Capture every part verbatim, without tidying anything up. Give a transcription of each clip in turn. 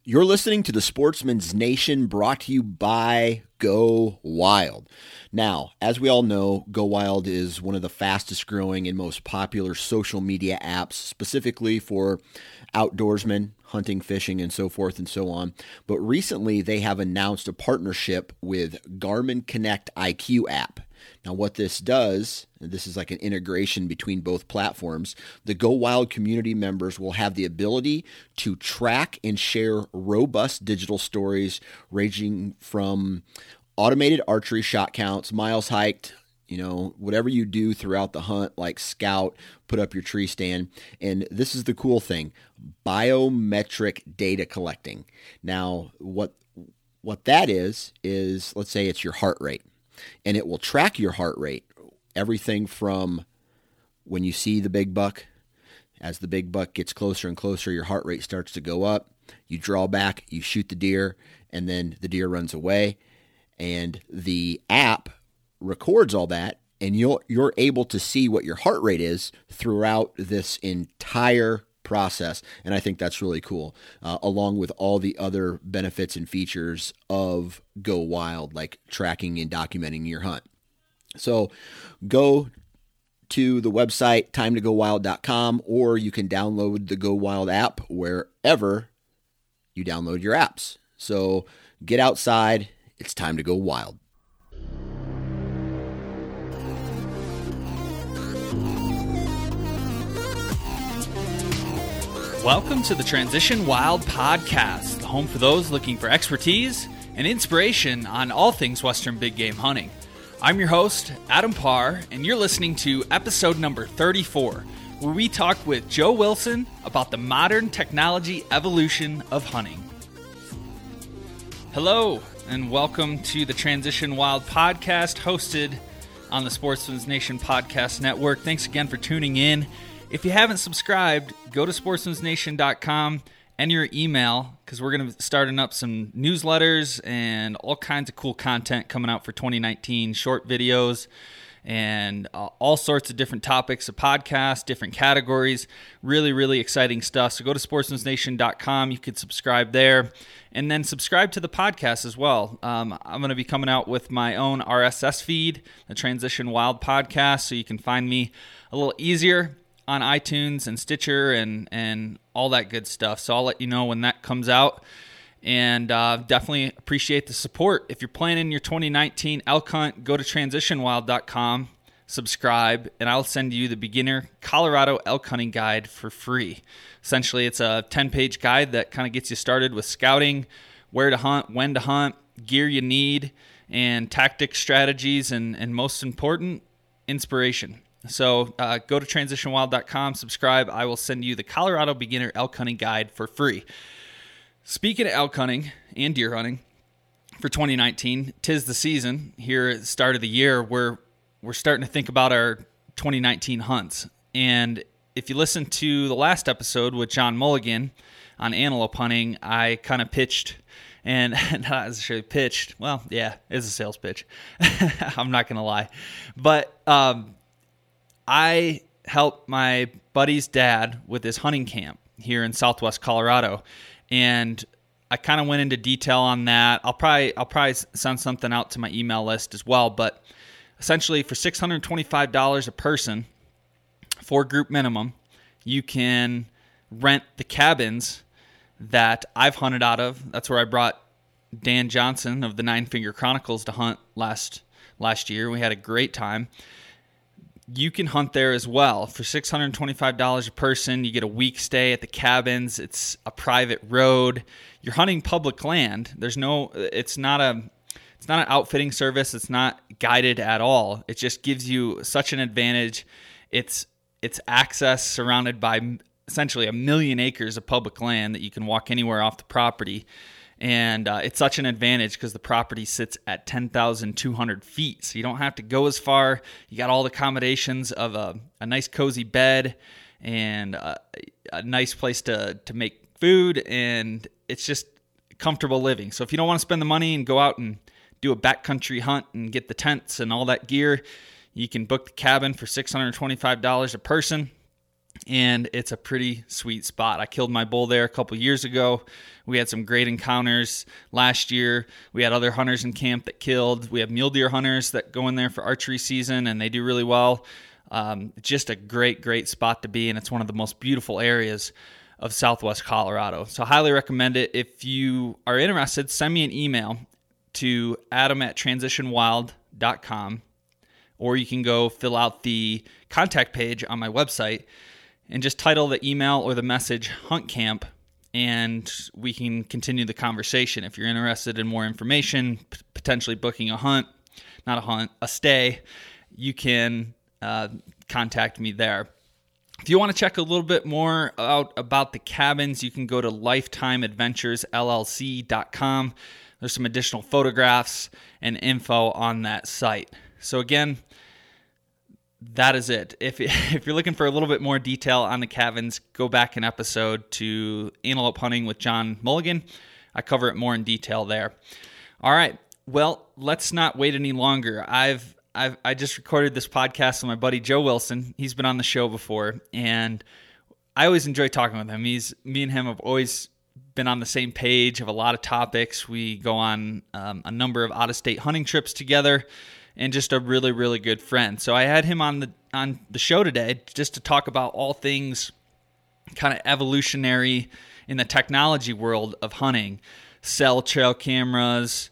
You're listening to the Sportsman's Nation, brought to you by Go Wild. Now, as we all know, Go Wild is one of the fastest growing and most popular social media apps, specifically for outdoorsmen, hunting, fishing, and so forth and so on. But recently, they have announced a partnership with Garmin Connect I Q app. Now, what this does, and this is like an integration between both platforms, the Go Wild community members will have the ability to track and share robust digital stories ranging from automated archery shot counts, miles hiked, you know, whatever you do throughout the hunt, like scout, put up your tree stand. And this is the cool thing, biometric data collecting. Now, what what that is, is let's say it's your heart rate. And it will track your heart rate, everything from when you see the big buck. As the big buck gets closer and closer, your heart rate starts to go up. You draw back, you shoot the deer, and then the deer runs away. And the app records all that, and you'll, you're able to see what your heart rate is throughout this entire process. And I think that's really cool, uh, along with all the other benefits and features of Go Wild, like tracking and documenting your hunt. So go to the website, time to go wild dot com, or you can download the Go Wild app wherever you download your apps. So get outside. It's time to go wild. Welcome to the Transition Wild Podcast, the home for those looking for expertise and inspiration on all things Western big game hunting. I'm your host, Adam Parr, and you're listening to episode number thirty-four, where we talk with Joe Wilson about the modern technology evolution of hunting. Hello, and welcome to the Transition Wild Podcast, hosted on the Sportsman's Nation Podcast Network. Thanks again for tuning in. If you haven't subscribed, go to sportsmans nation dot com, enter your email, because we're going to be starting up some newsletters and all kinds of cool content coming out for twenty nineteen, short videos, and uh, all sorts of different topics of podcasts, different categories. Really, really exciting stuff. So go to sportsmans nation dot com. You can subscribe there, and then subscribe to the podcast as well. Um, I'm going to be coming out with my own R S S feed, the Transition Wild Podcast, so you can find me a little easier on iTunes and Stitcher and, and all that good stuff. So I'll let you know when that comes out. And uh, definitely appreciate the support. If you're planning your twenty nineteen elk hunt, go to transition wild dot com, subscribe, and I'll send you the Beginner Colorado Elk Hunting Guide for free. Essentially, it's a ten-page guide that kind of gets you started with scouting, where to hunt, when to hunt, gear you need, and tactic strategies, and, and most important, inspiration. So uh, go to transition wild dot com, subscribe. I will send you the Colorado Beginner Elk Hunting Guide for free. Speaking of elk hunting and deer hunting for twenty nineteen, 'tis the season here at the start of the year where we're starting to think about our twenty nineteen hunts. And if you listen to the last episode with John Mulligan on antelope hunting, I kind of pitched, and not necessarily pitched, well, yeah, it's a sales pitch. I'm not going to lie. But um, I helped my buddy's dad with his hunting camp here in Southwest Colorado, and I kind of went into detail on that. I'll probably I'll probably send something out to my email list as well. But essentially, for six hundred twenty-five dollars a person, for group minimum, you can rent the cabins that I've hunted out of. That's where I brought Dan Johnson of the Nine Finger Chronicles to hunt last last year. We had a great time. You can hunt there as well. For six hundred twenty-five dollars a person, you get a week stay at the cabins. It's a private road. You're hunting public land. There's no, it's not a, it's not an outfitting service. It's not guided at all. It just gives you such an advantage. It's, it's access surrounded by essentially a million acres of public land that you can walk anywhere off the property. And uh, it's such an advantage because the property sits at ten thousand two hundred feet. So you don't have to go as far. You got all the accommodations of a, a nice cozy bed and a, a nice place to, to make food. And it's just comfortable living. So if you don't want to spend the money and go out and do a backcountry hunt and get the tents and all that gear, you can book the cabin for six hundred twenty-five dollars a person. and it's a pretty sweet spot. I killed my bull there a couple years ago. We had some great encounters last year. We had other hunters in camp that killed. We have mule deer hunters that go in there for archery season, and they do really well. Um, just a great, great spot to be, and it's one of the most beautiful areas of Southwest Colorado. So I highly recommend it. If you are interested, send me an email to adam at transition wild dot com, or you can go fill out the contact page on my website and just title the email or the message Hunt Camp, and we can continue the conversation. If you're interested in more information, p- potentially booking a hunt, not a hunt, a stay, you can uh, contact me there. If you want to check a little bit more out about the cabins, you can go to lifetime adventures l l c dot com. There's some additional photographs and info on that site. So again, that is it. If if you're looking for a little bit more detail on the cabins, go back an episode to Antelope Hunting with John Mulligan. I cover it more in detail there. All right. Well, let's not wait any longer. I've I've I just recorded this podcast with my buddy Joe Wilson. He's been on the show before, and I always enjoy talking with him. He's me and him have always been on the same page of a lot of topics. We go on um, a number of out-of-state hunting trips together, and just a really, really good friend. So I had him on the on the show today just to talk about all things kind of evolutionary in the technology world of hunting. Cell trail cameras,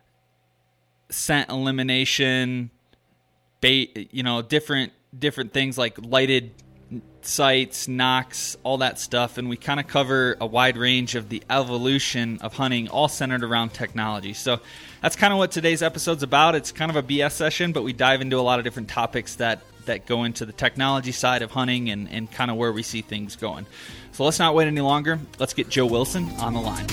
scent elimination, bait, you know, different different things like lighted sights, knocks, all that stuff, and we kind of cover a wide range of the evolution of hunting, all centered around technology. So that's kind of what today's episode's about. It's kind of a B S session, but we dive into a lot of different topics that that go into the technology side of hunting and, and kind of where we see things going. So let's not wait any longer. Let's get Joe Wilson on the line.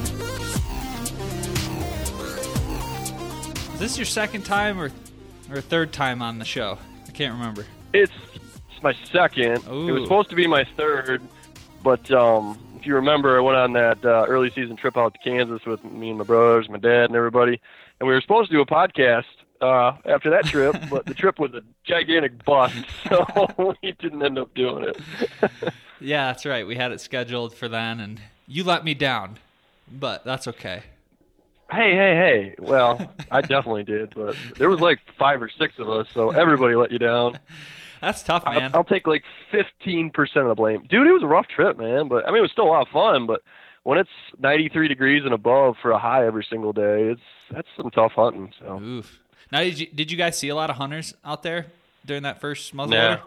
Is this your second time or or third time on the show? I can't remember. It's my second. Ooh. It was supposed to be my third, but um, if you remember, I went on that uh, early season trip out to Kansas with me and my brothers, my dad, and everybody, and we were supposed to do a podcast uh, after that trip, but the trip was a gigantic bust, so we didn't end up doing it. Yeah, that's right. We had it scheduled for then, and you let me down, but that's okay. Hey, hey, hey. Well, I definitely did, but there was like five or six of us, so everybody let you down. That's tough, man. I'll, I'll take like fifteen percent of the blame. Dude, it was a rough trip, man. But I mean, it was still a lot of fun. But when it's ninety-three degrees and above for a high every single day, it's that's some tough hunting. So. Oof. Now, did you did you guys see a lot of hunters out there during that first muzzleloader?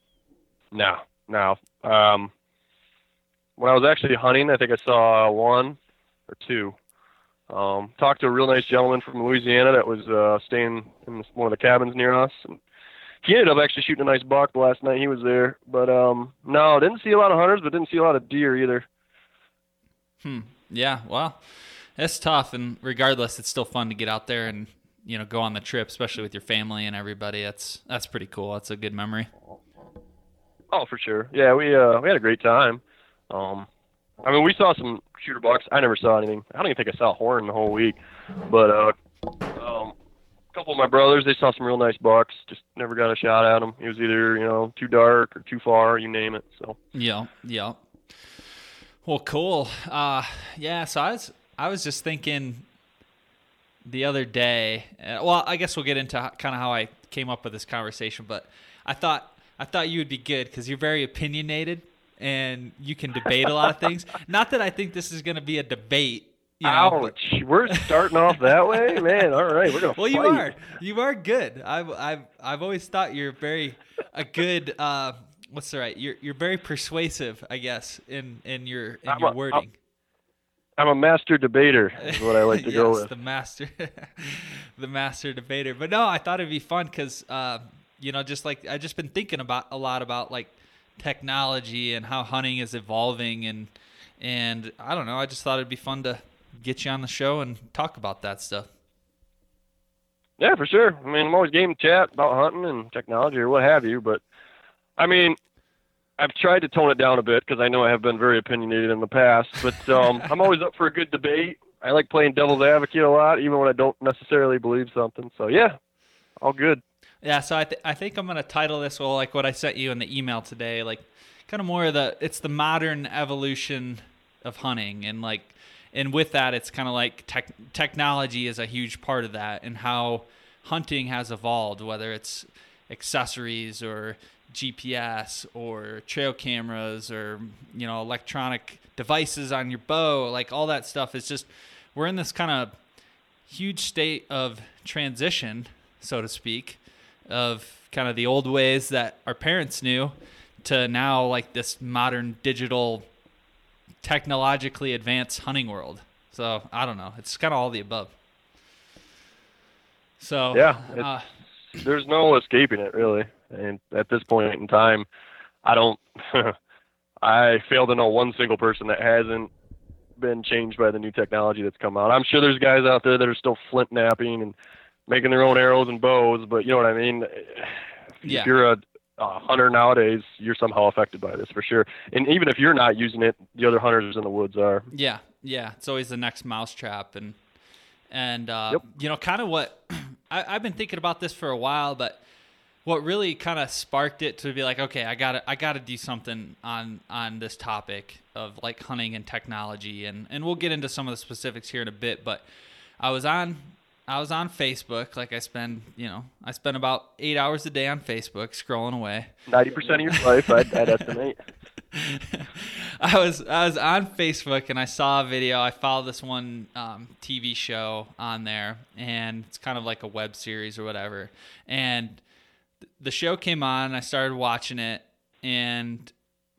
No, no, no. Um, when I was actually hunting, I think I saw one or two. Um, talked to a real nice gentleman from Louisiana that was uh, staying in one of the cabins near us. And he ended up actually shooting a nice buck the last night he was there. But, um, no, didn't see a lot of hunters, but didn't see a lot of deer either. Hmm. Yeah, well, it's tough. And regardless, it's still fun to get out there and, you know, go on the trip, especially with your family and everybody. That's that's pretty cool. That's a good memory. Oh, for sure. Yeah, we uh, we had a great time. Um, I mean, we saw some shooter bucks. I never saw anything. I don't even think I saw a horn the whole week. But uh, um, a couple of my brothers, they saw some real nice bucks. Just never got a shot at them. It was either, you know, too dark or too far, you name it. So yeah, yeah. Well, cool. Uh, yeah. So I was I was just thinking the other day. Uh, well, I guess we'll get into kind of how I came up with this conversation. But I thought I thought you would be good because you're very opinionated. And you can debate a lot of things. Not that I think this is going to be a debate. You know, Ouch! But... We're starting off that way, man. All right, we're gonna. Well, fight. you are. You are good. I've I've I've always thought you're very a good. Uh, what's the right? You're you're very persuasive, I guess, in in your in I'm your a, wording. I'm a master debater. Is what I like to yes, go with. the master, the master debater. But no, I thought it'd be fun because uh, you know, just like I just been thinking about a lot about like. Technology and how hunting is evolving and and I don't know, I just thought it'd be fun to get you on the show and talk about that stuff. Yeah, for sure. I mean, I'm always game to chat about hunting and technology or what have you, but I mean, I've tried to tone it down a bit because I know I have been very opinionated in the past, but um, I'm always up for a good debate. I like playing devil's advocate a lot, even when I don't necessarily believe something. So yeah, all good. Yeah, so I th- I think I'm gonna title this well like what I sent you in the email today, like kind of more of the, it's the modern evolution of hunting. And like, and with that, it's kind of like tech, technology is a huge part of that, and how hunting has evolved, whether it's accessories or G P S or trail cameras or, you know, electronic devices on your bow, like all that stuff is just, we're in this kind of huge state of transition, so to speak, of kind of the old ways that our parents knew to now like this modern digital technologically advanced hunting world. So I don't know. It's kind of all the above. So yeah, uh, there's no escaping it really. And at this point in time, I don't, I fail to know one single person that hasn't been changed by the new technology that's come out. I'm sure there's guys out there that are still flint napping and making their own arrows and bows, but you know what I mean? Yeah. If you're a, a hunter nowadays, you're somehow affected by this for sure. And even if you're not using it, the other hunters in the woods are. Yeah. Yeah. It's always the next mousetrap. And, and, uh, yep. you know, kind of what I, I've been thinking about this for a while, but what really kind of sparked it to be like, okay, I gotta, I gotta do something on, on this topic of like hunting and technology. And, and we'll get into some of the specifics here in a bit, but I was on, I was on Facebook. Like I spend, you know, I spend about eight hours a day on Facebook scrolling away. ninety percent of your life, I'd, I'd estimate. I was, I was on Facebook and I saw a video. I followed this one um, T V show on there, and it's kind of like a web series or whatever. And the show came on, and I started watching it, and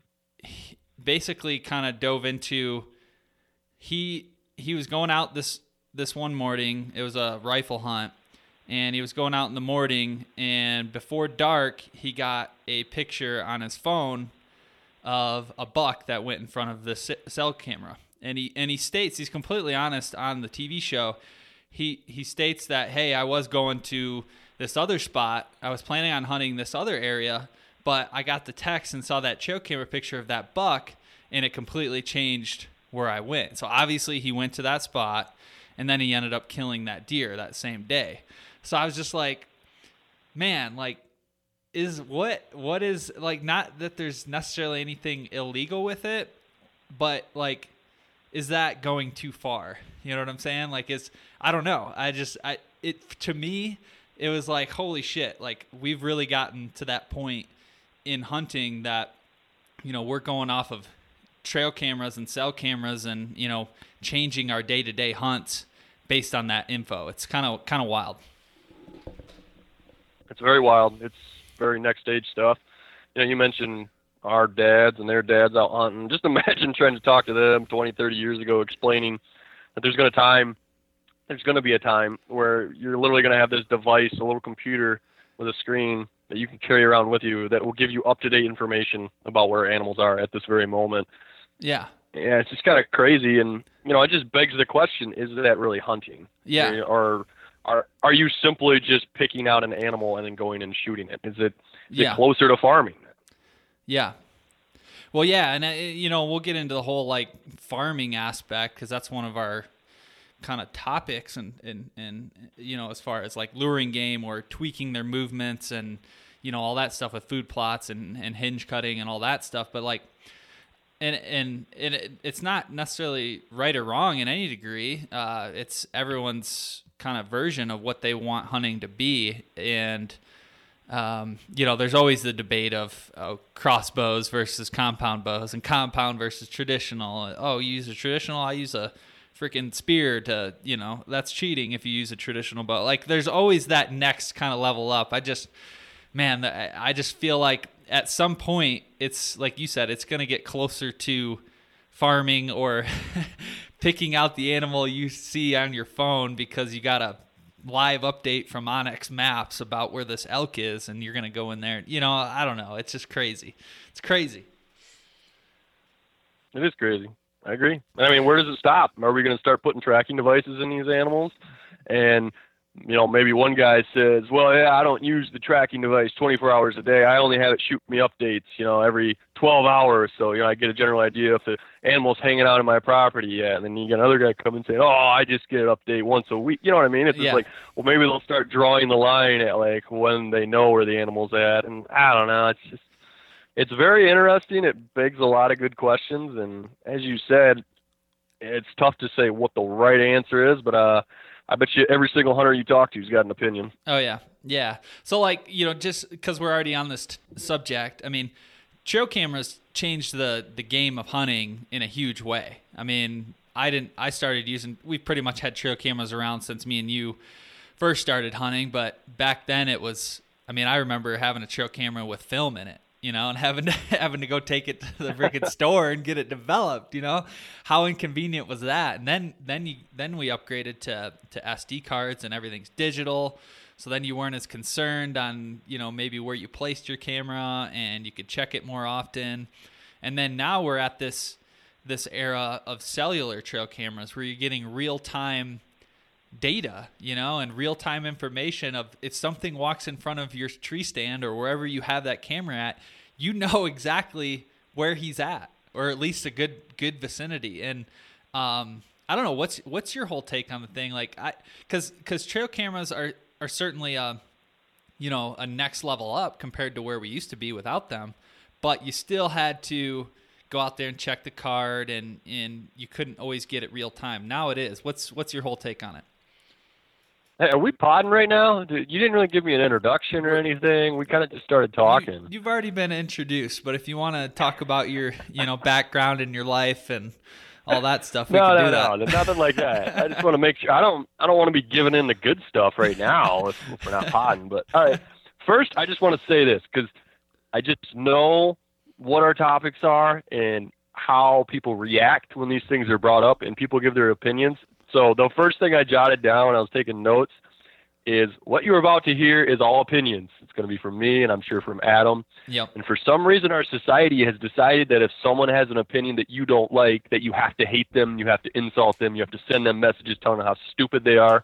basically kind of dove into he he was going out this this one morning. It was a rifle hunt, and he was going out in the morning, and before dark he got a picture on his phone of a buck that went in front of the cell camera. And he and he states, he's completely honest on the T V show. He he states that, hey, I was going to this other spot. I was planning on hunting this other area, but I got the text and saw that trail camera picture of that buck, and it completely changed where I went. So obviously he went to that spot, and then he ended up killing that deer that same day. So I was just like, man, like, is what what is, like, not that there's necessarily anything illegal with it, but like, is that going too far? You know what I'm saying? Like, it's, I don't know. I just, I, it, to me, it was like, holy shit, like, we've really gotten to that point in hunting that, you know, we're going off of trail cameras and cell cameras and, you know, changing our day-to-day hunts based on that info. It's kind of, kind of wild. It's very wild. It's very next stage stuff. You know, you mentioned our dads and their dads out hunting. Just imagine trying to talk to them twenty, thirty years ago, explaining that there's going to time, there's going to be a time where you're literally going to have this device, a little computer with a screen that you can carry around with you that will give you up-to-date information about where animals are at this very moment. Yeah. Yeah, it's just kind of crazy. And, you know, it just begs the question, is that really hunting? Yeah. Or are are you simply just picking out an animal and then going and shooting it? Is it, is yeah. it closer to farming? Yeah. Well, yeah, and, uh, you know, we'll get into the whole, like, farming aspect, because that's one of our kind of topics, and, and, and, you know, as far as, like, luring game or tweaking their movements and, you know, all that stuff with food plots and, and hinge cutting and all that stuff. But, like, and and it, it's not necessarily right or wrong in any degree. Uh, it's everyone's kind of version of what they want hunting to be. And, Um, you know, there's always the debate of oh, crossbows versus compound bows, and compound versus traditional. Oh, you use a traditional, I use a freaking spear to, you know, that's cheating if you use a traditional bow. Like, there's always that next kind of level up. I just, man, I just feel like at some point, it's like you said, it's going to get closer to farming or picking out the animal you see on your phone because you got a live update from Onyx Maps about where this elk is, and you're going to go in there. You know, I don't know. It's just crazy. It's crazy. It is crazy. I agree. I mean, where does it stop? Are we going to start putting tracking devices in these animals? And, you know, maybe one guy says, well, yeah, I don't use the tracking device twenty-four hours a day. I only have it shoot me updates, you know, every twelve hours. So, you know, I get a general idea if the animal's hanging out on my property yet. And then you get another guy come and say, oh, I just get an update once a week. You know what I mean? It's just yeah. like, well, maybe they'll start drawing the line at, like, when they know where the animal's at. And I don't know. It's just, it's very interesting. It begs a lot of good questions, and as you said, it's tough to say what the right answer is, but uh, I bet you every single hunter you talk to has got an opinion. Oh, yeah. Yeah. So, like, you know, just because we're already on this t- subject, I mean, trail cameras changed the, the game of hunting in a huge way. I mean, I didn't, I started using, we pretty much had trail cameras around since me and you first started hunting, but back then it was, I mean, I remember having a trail camera with film in it, you know, and having to, having to go take it to the freaking store and get it developed, you know, how inconvenient was that? And then, then you, then we upgraded to, to S D cards and everything's digital. So then you weren't as concerned on, you know, maybe where you placed your camera, and you could check it more often. And then now we're at this, this era of cellular trail cameras where you're getting real-time data, you know, and real-time information of if something walks in front of your tree stand or wherever you have that camera at, you know exactly where he's at, or at least a good good vicinity. And um, I don't know, what's what's your whole take on the thing? Like, I because because trail cameras are are certainly a you know a next level up compared to where we used to be without them, but you still had to go out there and check the card, and and you couldn't always get it real time. Now it is. What's what's your whole take on it? Hey, are we podding right now? You didn't really give me an introduction or anything. We kind of just started talking. You, you've already been introduced, but if you want to talk about your, you know, background in your life and all that stuff, we no, can no, do that. No, no, nothing like that. I just want to make sure. I don't. I don't want to be giving in the good stuff right now if, if we're not podding. But all right, first, I just want to say this because I just know what our topics are and how people react when these things are brought up and people give their opinions. So the first thing I jotted down when I was taking notes is what you're about to hear is all opinions. It's going to be from me, and I'm sure from Adam. Yep. And for some reason, our society has decided that if someone has an opinion that you don't like, that you have to hate them, you have to insult them, you have to send them messages telling them how stupid they are.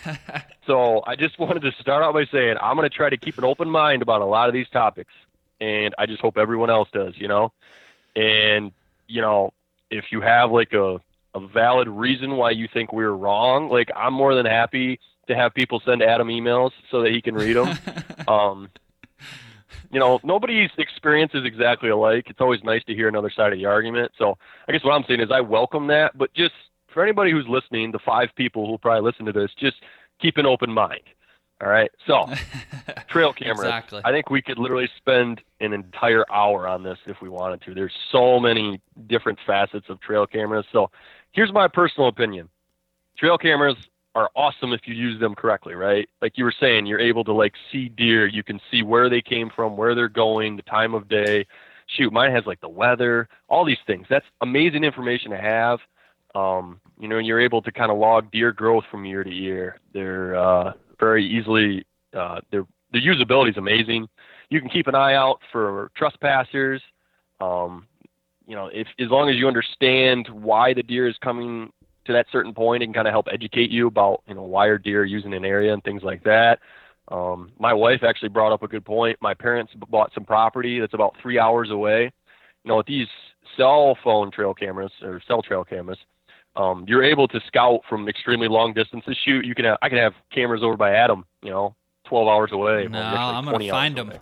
So I just wanted to start out by saying I'm going to try to keep an open mind about a lot of these topics, and I just hope everyone else does, you know? And, you know, if you have like a, a valid reason why you think we're wrong, like I'm more than happy to have people send Adam emails so that he can read them. um, you know, nobody's experience is exactly alike. It's always nice to hear another side of the argument. So I guess what I'm saying is I welcome that, but just for anybody who's listening, the five people who will probably listen to this, just keep an open mind. All right. So trail cameras, Exactly. I think we could literally spend an entire hour on this if we wanted to. There's so many different facets of trail cameras. So here's my personal opinion. Trail cameras are awesome if you use them correctly, right? Like you were saying, you're able to like see deer. You can see where they came from, where they're going, the time of day. Shoot, mine has like the weather, all these things. That's amazing information to have. Um, you know, and you're able to kind of log deer growth from year to year. They're uh, very easily, uh, their their usability is amazing. You can keep an eye out for trespassers. Um, you know, if as long as you understand why the deer is coming to that certain point, it can kind of help educate you about, you know, why are deer using an area and things like that. Um, my wife actually brought up a good point. My parents bought some property that's about three hours away. You know, with these cell phone trail cameras or cell trail cameras, um, you're able to scout from extremely long distances. Shoot, you can have, I can have cameras over by Adam, you know, twelve hours away. No, well, like I'm going to find them.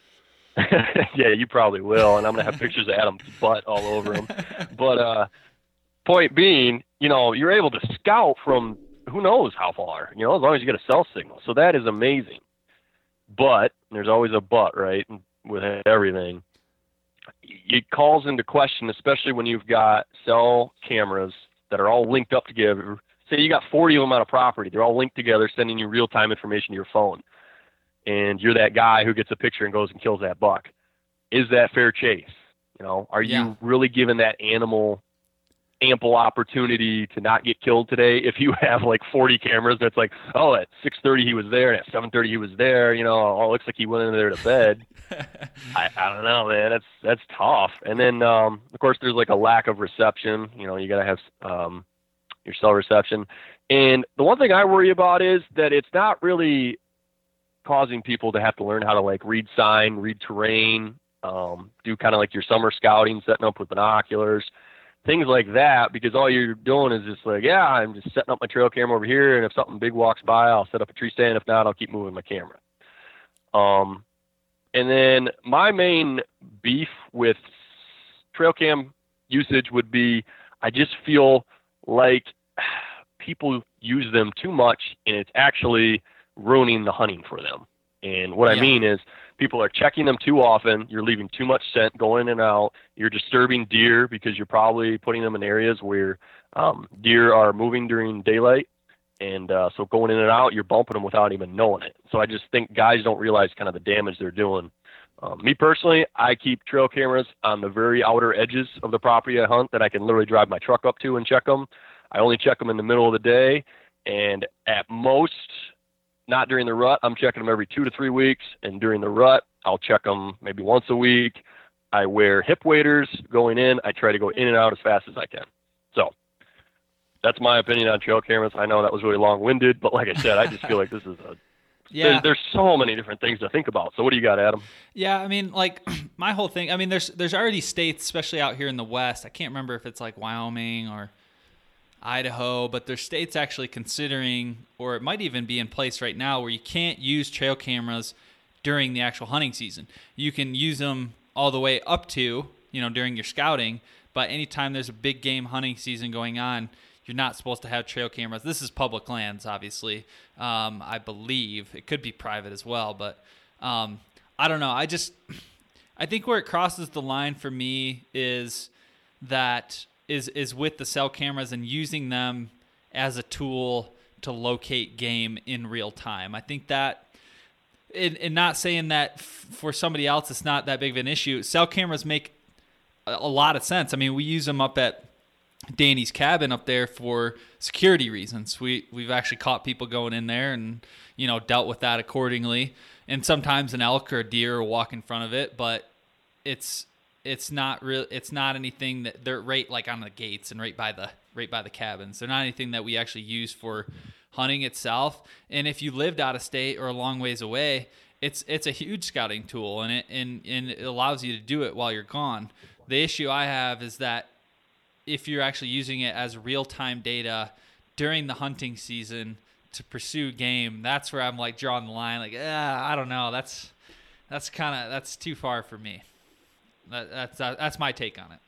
Yeah, you probably will. And I'm going to have pictures of Adam's butt all over him. But, uh, point being, you know, you're able to scout from who knows how far, you know, as long as you get a cell signal. So that is amazing. But there's always a but, right, with everything. It calls into question, especially when you've got cell cameras that are all linked up together. Say you got forty of them on a property. They're all linked together, sending you real-time information to your phone. And you're that guy who gets a picture and goes and kills that buck. Is that fair chase? You know, are Yeah. you really giving that animal ample opportunity to not get killed today? If you have like forty cameras that's like, oh, at six thirty he was there, and at seven thirty he was there, you know, oh, it looks like he went in there to bed. I, I don't know, man. That's that's tough. And then, um, of course, there's like a lack of reception. You know, you got to have um, your cell reception. And the one thing I worry about is that it's not really causing people to have to learn how to like read sign, read terrain, um, do kind of like your summer scouting, setting up with binoculars, things like that, because all you're doing is just like, yeah, I'm just setting up my trail camera over here, and if something big walks by, I'll set up a tree stand. If not, I'll keep moving my camera. Um, And then my main beef with trail cam usage would be, I just feel like people use them too much, and it's actually ruining the hunting for them. And what yeah. I mean is, people are checking them too often. You're leaving too much scent going in and out. You're disturbing deer because you're probably putting them in areas where um, deer are moving during daylight. And uh, so going in and out, you're bumping them without even knowing it. So I just think guys don't realize kind of the damage they're doing. Um, me personally, I keep trail cameras on the very outer edges of the property I hunt that I can literally drive my truck up to and check them. I only check them in the middle of the day, and at most, not during the rut, I'm checking them every two to three weeks, and during the rut, I'll check them maybe once a week. I wear hip waders going in. I try to go in and out as fast as I can. So that's my opinion on trail cameras. I know that was really long-winded, but like I said, I just feel like this is a yeah. There's, there's so many different things to think about. So what do you got, Adam? Yeah, I mean, like my whole thing. I mean, there's there's already states, especially out here in the West. I can't remember if it's like Wyoming or Idaho, but there's states actually considering, or it might even be in place right now, where you can't use trail cameras during the actual hunting season. You can use them all the way up to, you know, during your scouting, but anytime there's a big game hunting season going on, you're not supposed to have trail cameras. This is public lands, obviously. Um, I believe it could be private as well, but um, I don't know. I just, I think where it crosses the line for me is that is is with the cell cameras and using them as a tool to locate game in real time. I think that, and, and not saying that f- for somebody else it's not that big of an issue. Cell cameras make a, a lot of sense. I mean, we use them up at Danny's cabin up there for security reasons. We we've actually caught people going in there and, you know, dealt with that accordingly. And sometimes an elk or a deer will walk in front of it, but it's it's not real. It's not anything that they're right like on the gates and right by the right by the cabins. They're not anything that we actually use for hunting itself. And if you lived out of state or a long ways away, it's it's a huge scouting tool, and it and, and it allows you to do it while you're gone. The issue I have is that if you're actually using it as real-time data during the hunting season to pursue game, that's where I'm like drawing the line. Like, ah, I don't know. That's that's kind of that's too far for me. That, that's that, that's my take on it.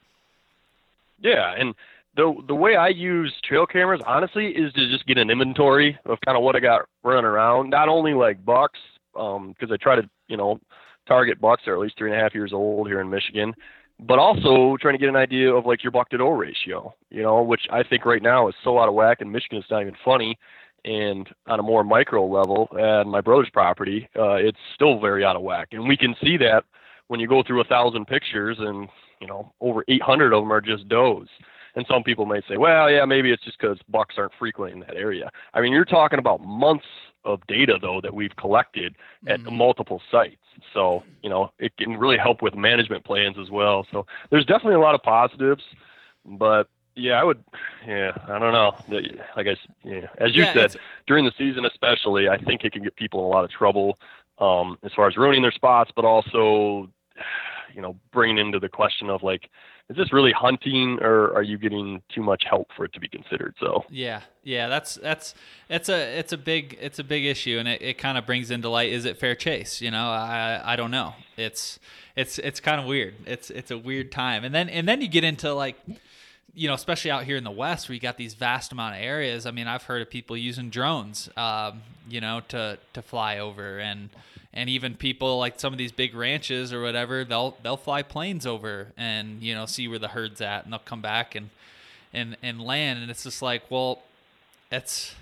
Yeah, and the the way I use trail cameras, honestly, is to just get an inventory of kind of what I got running around. Not only like bucks, um, because I try to you know target bucks that are at least three and a half years old here in Michigan, but also trying to get an idea of like your buck to doe ratio, you know, which I think right now is so out of whack in Michigan, it's not even funny. And on a more micro level, at my brother's property, uh, it's still very out of whack. And we can see that when you go through a thousand pictures and, you know, over eight hundred of them are just does. And some people may say, well, yeah, maybe it's just because bucks aren't frequent in that area. I mean, you're talking about months of data, though, that we've collected at mm-hmm. multiple sites. So, you know, it can really help with management plans as well. So there's definitely a lot of positives, but yeah, I would, yeah, I don't know. Like I, yeah, as you yeah, said, during the season especially, I think it can get people in a lot of trouble um, as far as ruining their spots, but also, you know, bringing into the question of like, is this really hunting, or are you getting too much help for it to be considered? So yeah, yeah, that's that's it's a it's a big it's a big issue, and it, it kind of brings into light, is it fair chase? You know, I I don't know. It's it's it's kind of weird. It's it's a weird time, and then and then you get into like, you know, especially out here in the West where you got these vast amount of areas. I mean, I've heard of people using drones, um, you know, to to fly over, and. And even people like some of these big ranches or whatever, they'll they'll fly planes over and, you know, see where the herd's at, and they'll come back and and and land. And it's just like, well, it's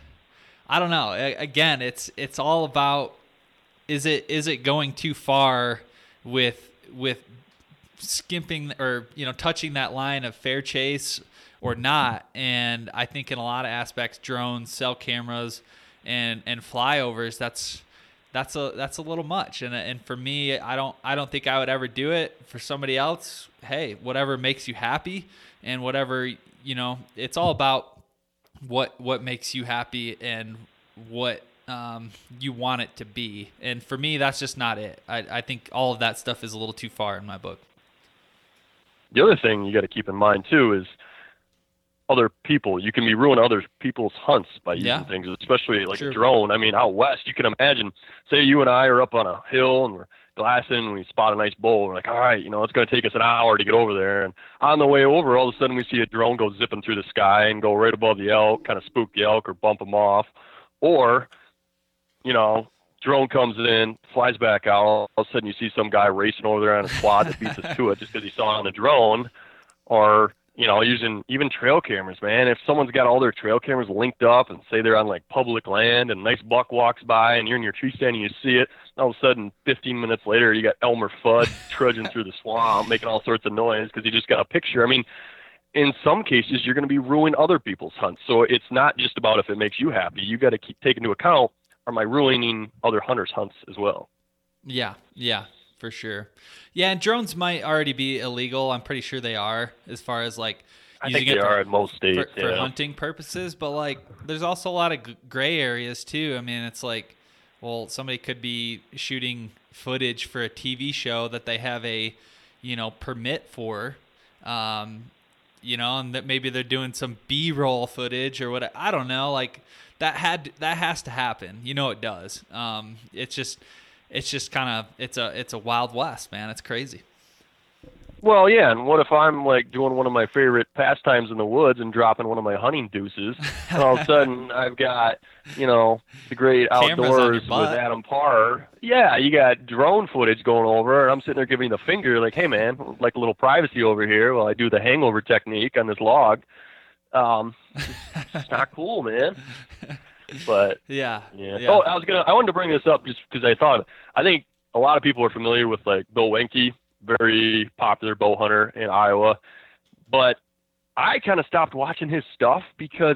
I don't know. Again, it's it's all about, is it is it going too far with with skimping or, you know, touching that line of fair chase or not? And I think in a lot of aspects, drones, cell cameras, and and flyovers, that's That's a that's a little much, and and for me, I don't I don't think I would ever do it. For somebody else, hey, whatever makes you happy, and whatever, you know, it's all about what what makes you happy and what um, you want it to be. And for me, that's just not it. I I think all of that stuff is a little too far in my book. The other thing you got to keep in mind too is other people. You can be ruining other people's hunts by using yeah. things, especially like sure. a drone. I mean, out west, you can imagine, say you and I are up on a hill and we're glassing and we spot a nice bull. We're like, all right, you know, it's going to take us an hour to get over there. And on the way over, all of a sudden we see a drone go zipping through the sky and go right above the elk, kind of spook the elk or bump them off. Or, you know, drone comes in, flies back out. All of a sudden you see some guy racing over there on a quad that beats us to it just because he saw it on the drone. Or, you know, using even trail cameras, man. If someone's got all their trail cameras linked up and say they're on like public land and a nice buck walks by and you're in your tree stand and you see it, all of a sudden fifteen minutes later you got Elmer Fudd trudging through the swamp making all sorts of noise because he just got a picture. I mean, in some cases you're going to be ruining other people's hunts. So it's not just about if it makes you happy. You got to keep taking into account, am I ruining other hunters' hunts as well? Yeah, yeah. For sure. Yeah, and drones might already be illegal. I'm pretty sure they are, as far as like I using think they it for, are in most states for, for yeah. hunting purposes. But like, there's also a lot of g- gray areas too. I mean, it's like, well, somebody could be shooting footage for a T V show that they have a, you know, permit for, um, you know, and that maybe they're doing some B-roll footage or what. I don't know. Like that had that has to happen. You know, it does. Um, it's just. It's just kind of it's a it's a wild west, man. It's crazy. Well, yeah, and what if I'm like doing one of my favorite pastimes in the woods and dropping one of my hunting deuces, and all of a sudden I've got, you know, the great outdoors with Adam Parr. Yeah, you got drone footage going over, and I'm sitting there giving the finger, like, hey man, like a little privacy over here while I do the hangover technique on this log. Um, it's not cool, man. But yeah, yeah. yeah. Oh, I was gonna. I wanted to bring this up just because I thought. I think a lot of people are familiar with like Bill Wenke, very popular bow hunter in Iowa. But I kind of stopped watching his stuff because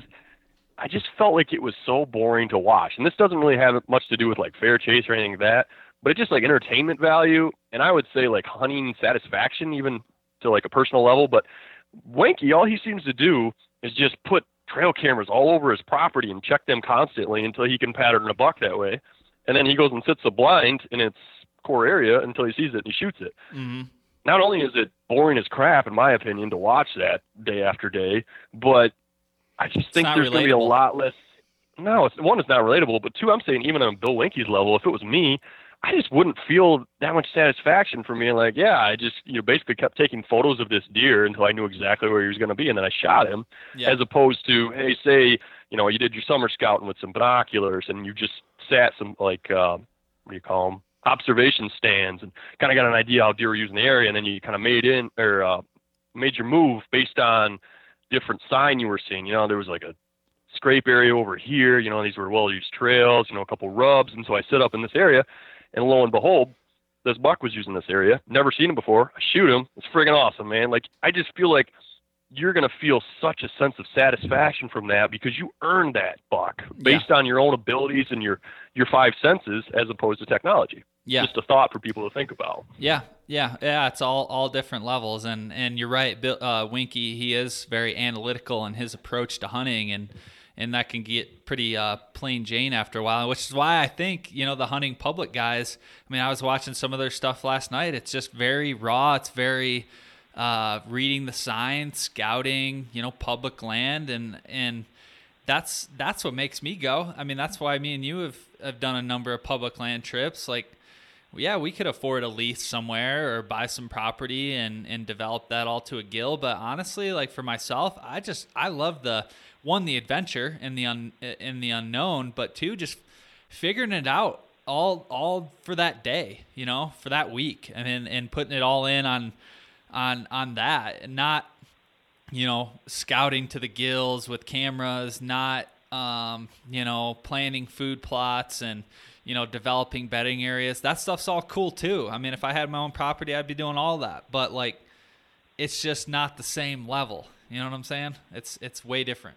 I just felt like it was so boring to watch. And this doesn't really have much to do with like fair chase or anything like that, but it's just like entertainment value. And I would say like hunting satisfaction, even to like a personal level. But Wenke, all he seems to do is just put trail cameras all over his property and check them constantly until he can pattern a buck that way. And then he goes and sits a blind in its core area until he sees it and he shoots it. Mm-hmm. Not only is it boring as crap, in my opinion, to watch that day after day, but I just It's think not there's going to be a relatable. lot less. No, it's, one, it's not relatable, but two, I'm saying even on Bill Wenke's level, if it was me, I just wouldn't feel that much satisfaction for me. Like, yeah, I just, you know, basically kept taking photos of this deer until I knew exactly where he was going to be, and then I shot him, Yeah. as opposed to, hey, say, you know, you did your summer scouting with some binoculars, and you just sat some, like, uh, what do you call them, observation stands, and kind of got an idea how deer were using the area, and then you kind of made in, or uh, made your move based on different sign you were seeing. You know, there was like a scrape area over here, you know, these were well-used trails, you know, a couple rubs, and so I sit up in this area, and lo and behold, this buck was using this area. Never seen him before. I shoot him. It's friggin' awesome, man. Like, I just feel like you're going to feel such a sense of satisfaction from that because you earned that buck based Yeah. on your own abilities and your, your five senses as opposed to technology. Yeah. Just a thought for people to think about. Yeah, yeah, yeah. It's all all different levels, and and you're right, Bill uh, Wenke. He is very analytical in his approach to hunting, and and that can get pretty uh, plain Jane after a while. Which is why I think you know the hunting public guys. I mean, I was watching some of their stuff last night. It's just very raw. It's very uh, reading the signs, scouting. You know, public land, and and that's that's what makes me go. I mean, that's why me and you have have done a number of public land trips, like. Yeah, we could afford a lease somewhere or buy some property and, and develop that all to a gill. But honestly, like for myself, I just I love the one the adventure and the un, in the unknown, but two just figuring it out all all for that day, you know, for that week, and then and putting it all in on on on that, and not you know scouting to the gills with cameras, not um, you know planning food plots and. You know, developing bedding areas. That stuff's all cool too. I mean, if I had my own property, I'd be doing all that. But like, it's just not the same level. You know what I'm saying? It's it's way different.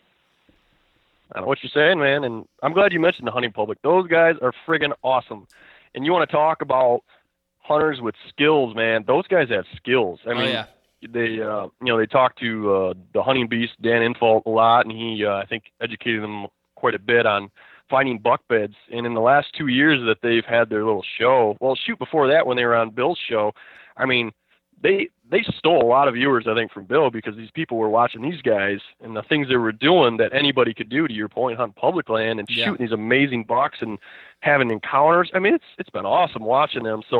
I know what you're saying, man, and I'm glad you mentioned the hunting public. Those guys are friggin' awesome. And you want to talk about hunters with skills, man? Those guys have skills. I Oh, mean, yeah. they uh, you know they talk to uh, the hunting beast Dan Infalt a lot, and he uh, I think educated them quite a bit on finding buck beds. And in the last two years that they've had their little show, well, shoot, before that when they were on Bill's show, I mean, they they stole a lot of viewers, I think, from Bill because these people were watching these guys and the things they were doing that anybody could do, to your point, hunt public land and Yeah. shooting these amazing bucks and having encounters. I mean, it's it's been awesome watching them. So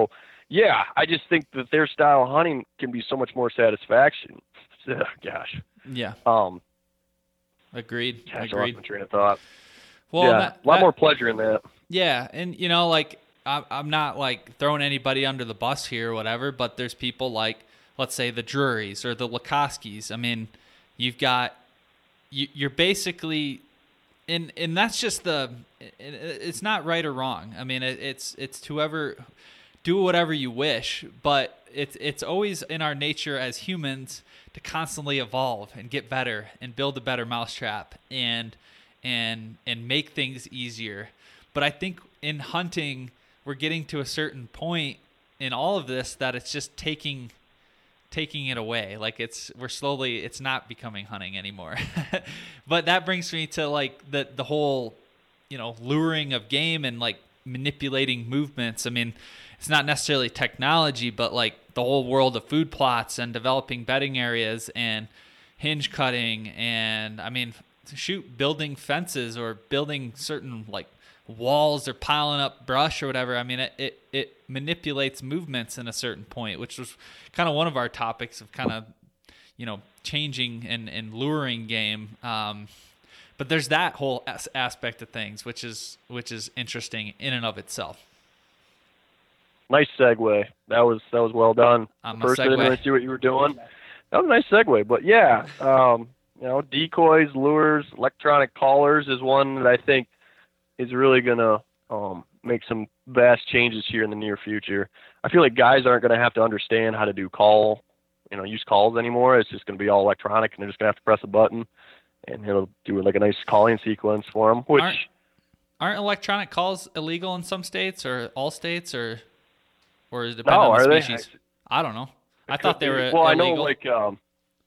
yeah, I just think that their style of hunting can be so much more satisfaction. Oh, gosh. Yeah. Um, Agreed. gosh, I Agreed. lost my train of thought. Well, yeah, that, a lot that, more pleasure in that. Yeah, and you know, like I'm, I'm not like throwing anybody under the bus here or whatever, but there's people like, let's say, the Drurys or the Lakoskis. I mean, you've got you, you're basically, and and that's just the. It's not right or wrong. I mean, it, it's it's whoever, do whatever you wish, but it's it's always in our nature as humans to constantly evolve and get better and build a better mousetrap and and and make things easier. But I think in hunting, we're getting to a certain point in all of this that it's just taking taking it away. Like it's we're slowly it's not becoming hunting anymore. But that brings me to like the the whole, you know, luring of game and like manipulating movements. I mean, it's not necessarily technology, but like the whole world of food plots and developing bedding areas and hinge cutting and I mean, shoot, building fences or building certain like walls or piling up brush or whatever. I mean, it, it, it manipulates movements in a certain point, which was kind of one of our topics of kind of, you know, changing and, and luring game. Um, but there's that whole as- aspect of things, which is, which is interesting in and of itself. Nice segue. That was, that was well done. Um, First, I didn't really see what you were doing. That was a nice segue, but yeah, um, you know, decoys, lures, electronic collars is one that I think is really going to um, make some vast changes here in the near future. I feel like guys aren't going to have to understand how to do call, you know, use calls anymore. It's just going to be all electronic, and they're just going to have to press a button, and it'll do like a nice calling sequence for them. Which aren't, aren't electronic calls illegal in some states or all states, or or is it depend no, on the are species? they? I don't know. I thought they were well. illegal. I know like um,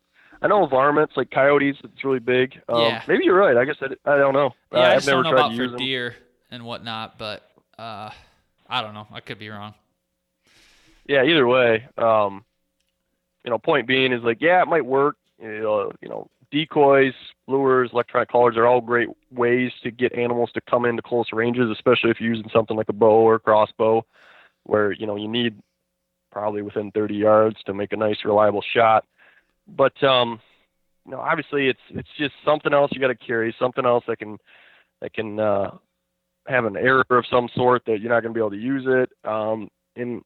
I know varmints like coyotes. It's really big. Um, yeah. Maybe you're right. I guess I, I don't know. Yeah, uh, I I've just never don't know tried about to for use them. deer and whatnot, but uh, I don't know. I could be wrong. Yeah, either way, um, you know, point being is like, yeah, it might work. You know, you know, decoys, lures, electronic collars are all great ways to get animals to come into close ranges, especially if you're using something like a bow or crossbow, where, you know, you need probably within thirty yards to make a nice, reliable shot. But, um, you know, obviously it's it's just something else you got to carry, something else that can that can uh, have an error of some sort that you're not going to be able to use it. Um, and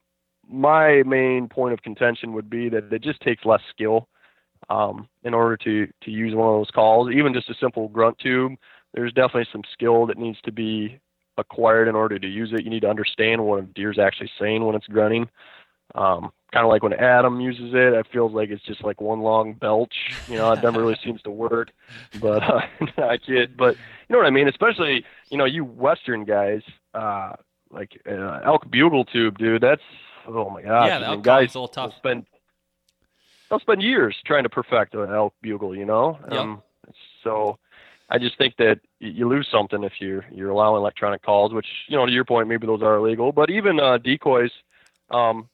my main point of contention would be that it just takes less skill um, in order to, to use one of those calls. Even just a simple grunt tube, there's definitely some skill that needs to be acquired in order to use it. You need to understand what a deer's actually saying when it's grunting. Um, kind of like when Adam uses it, it feels like it's just like one long belch. You know, it never really seems to work. But uh, I kid. But you know what I mean? Especially, you know, you Western guys, uh, like uh, elk bugle tube, dude. That's oh my gosh. Yeah, the I mean, elk guys is a little tough. will spend they'll spend years trying to perfect an elk bugle. You know, Yep. um, so. I just think that you lose something if you're you're allowing electronic calls, which, you know, to your point, maybe those are illegal. But even uh, decoys, um,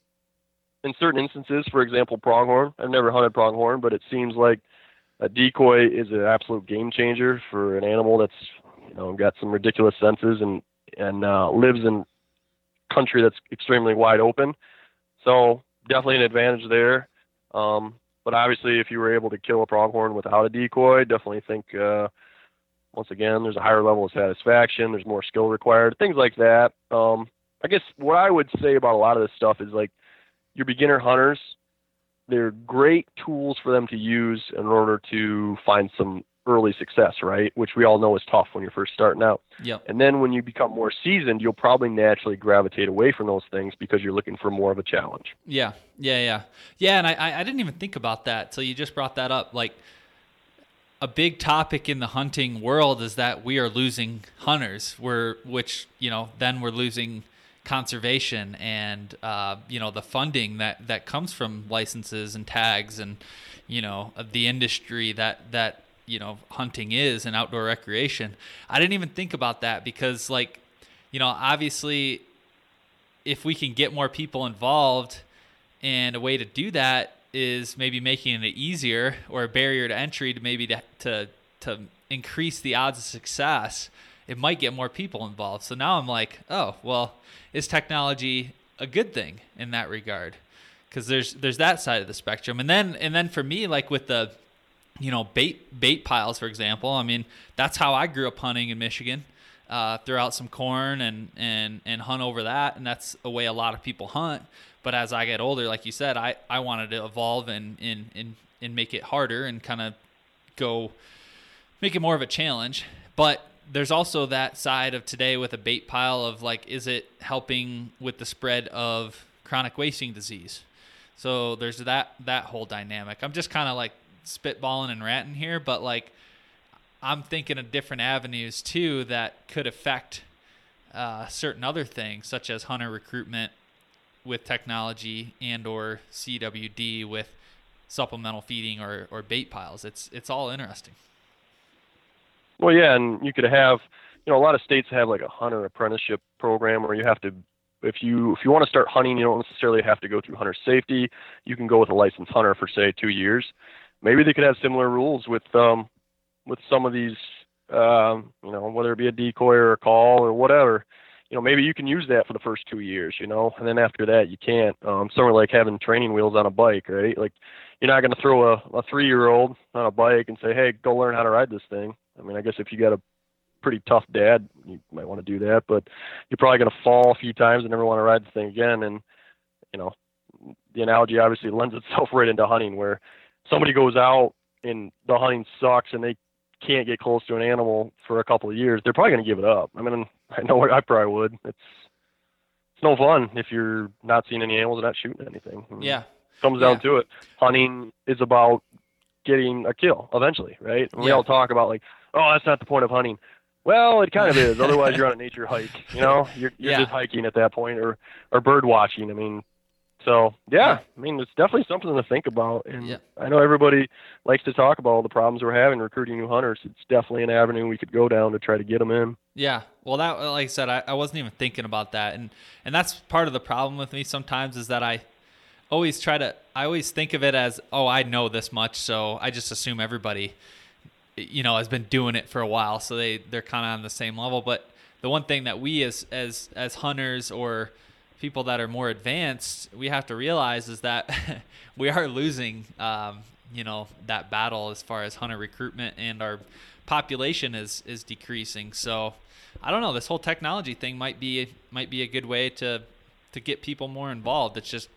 in certain instances, for example, pronghorn. I've never hunted pronghorn, but it seems like a decoy is an absolute game changer for an animal that's, you know, got some ridiculous senses and and uh, lives in country that's extremely wide open. So definitely an advantage there. Um, but obviously, if you were able to kill a pronghorn without a decoy, definitely think. Uh, Once again, there's a higher level of satisfaction. There's more skill required, things like that. Um, I guess what I would say about a lot of this stuff is like your beginner hunters, they're great tools for them to use in order to find some early success, right? Which we all know is tough when you're first starting out. Yep. And then when you become more seasoned, you'll probably naturally gravitate away from those things because you're looking for more of a challenge. Yeah, yeah, yeah. Yeah, and I, I didn't even think about that till you just brought that up. Like, a big topic in the hunting world is that we are losing hunters, we're, which, you know, then we're losing conservation and, uh, you know, the funding that, that comes from licenses and tags and, you know, the industry that, that, you know, hunting is and outdoor recreation. I didn't even think about that because, like, you know, obviously if we can get more people involved, and a way to do that is maybe making it easier or a barrier to entry to maybe to, to to increase the odds of success, it might get more people involved. So now I'm like, oh, well, is technology a good thing in that regard, because there's there's that side of the spectrum. And then and then for me, like with the, you know, bait bait piles, for example, I mean, that's how I grew up hunting in Michigan. Uh, throw out some corn and, and, and hunt over that, and that's a way a lot of people hunt. But as I get older, like you said, I, I wanted to evolve and, and, and, and make it harder and kind of go make it more of a challenge. But there's also that side of today with a bait pile of like, is it helping with the spread of chronic wasting disease? So there's that that whole dynamic. I'm just kind of like spitballing and ranting here, but like I'm thinking of different avenues too that could affect uh, certain other things, such as hunter recruitment with technology and or C W D with supplemental feeding or, or bait piles. It's it's all interesting. Well, yeah, and you could have, you know, a lot of states have like a hunter apprenticeship program where you have to, if you if you want to start hunting, you don't necessarily have to go through hunter safety. You can go with a licensed hunter for say two years. Maybe they could have similar rules with um with some of these, um, you know, whether it be a decoy or a call or whatever. You know, maybe you can use that for the first two years, you know, and then after that you can't. Um, sort of like having training wheels on a bike, right? Like you're not going to throw a, a three-year-old on a bike and say, hey, go learn how to ride this thing. I mean, I guess if you got a pretty tough dad, you might want to do that, but you're probably going to fall a few times and never want to ride the thing again. And, you know, the analogy obviously lends itself right into hunting, where somebody goes out and the hunting sucks and they can't get close to an animal for a couple of years, they're probably going to give it up. I mean, I know I probably would. It's it's no fun if you're not seeing any animals and not shooting anything. I mean, yeah. It comes down yeah. to it. Hunting is about getting a kill eventually, right? And we yeah. all talk about like, oh, that's not the point of hunting. Well, it kind of is. Otherwise, you're on a nature hike. You know, you're you're yeah. just hiking at that point, or or bird watching. I mean, so yeah, yeah. I mean, it's definitely something to think about. And yeah. I know everybody likes to talk about all the problems we're having recruiting new hunters. It's definitely an avenue we could go down to try to get them in. Yeah. Well, that, like I said, I, I wasn't even thinking about that, and and that's part of the problem with me sometimes is that I always try to. I always think of it as, oh, I know this much, so I just assume everybody, you know, has been doing it for a while, so they they're kind of on the same level. But the one thing that we as as as hunters or people that are more advanced, we have to realize is that we are losing, um, you know, that battle as far as hunter recruitment, and our population is is decreasing. So I don't know. This whole technology thing might be might be a good way to to get people more involved. It's just,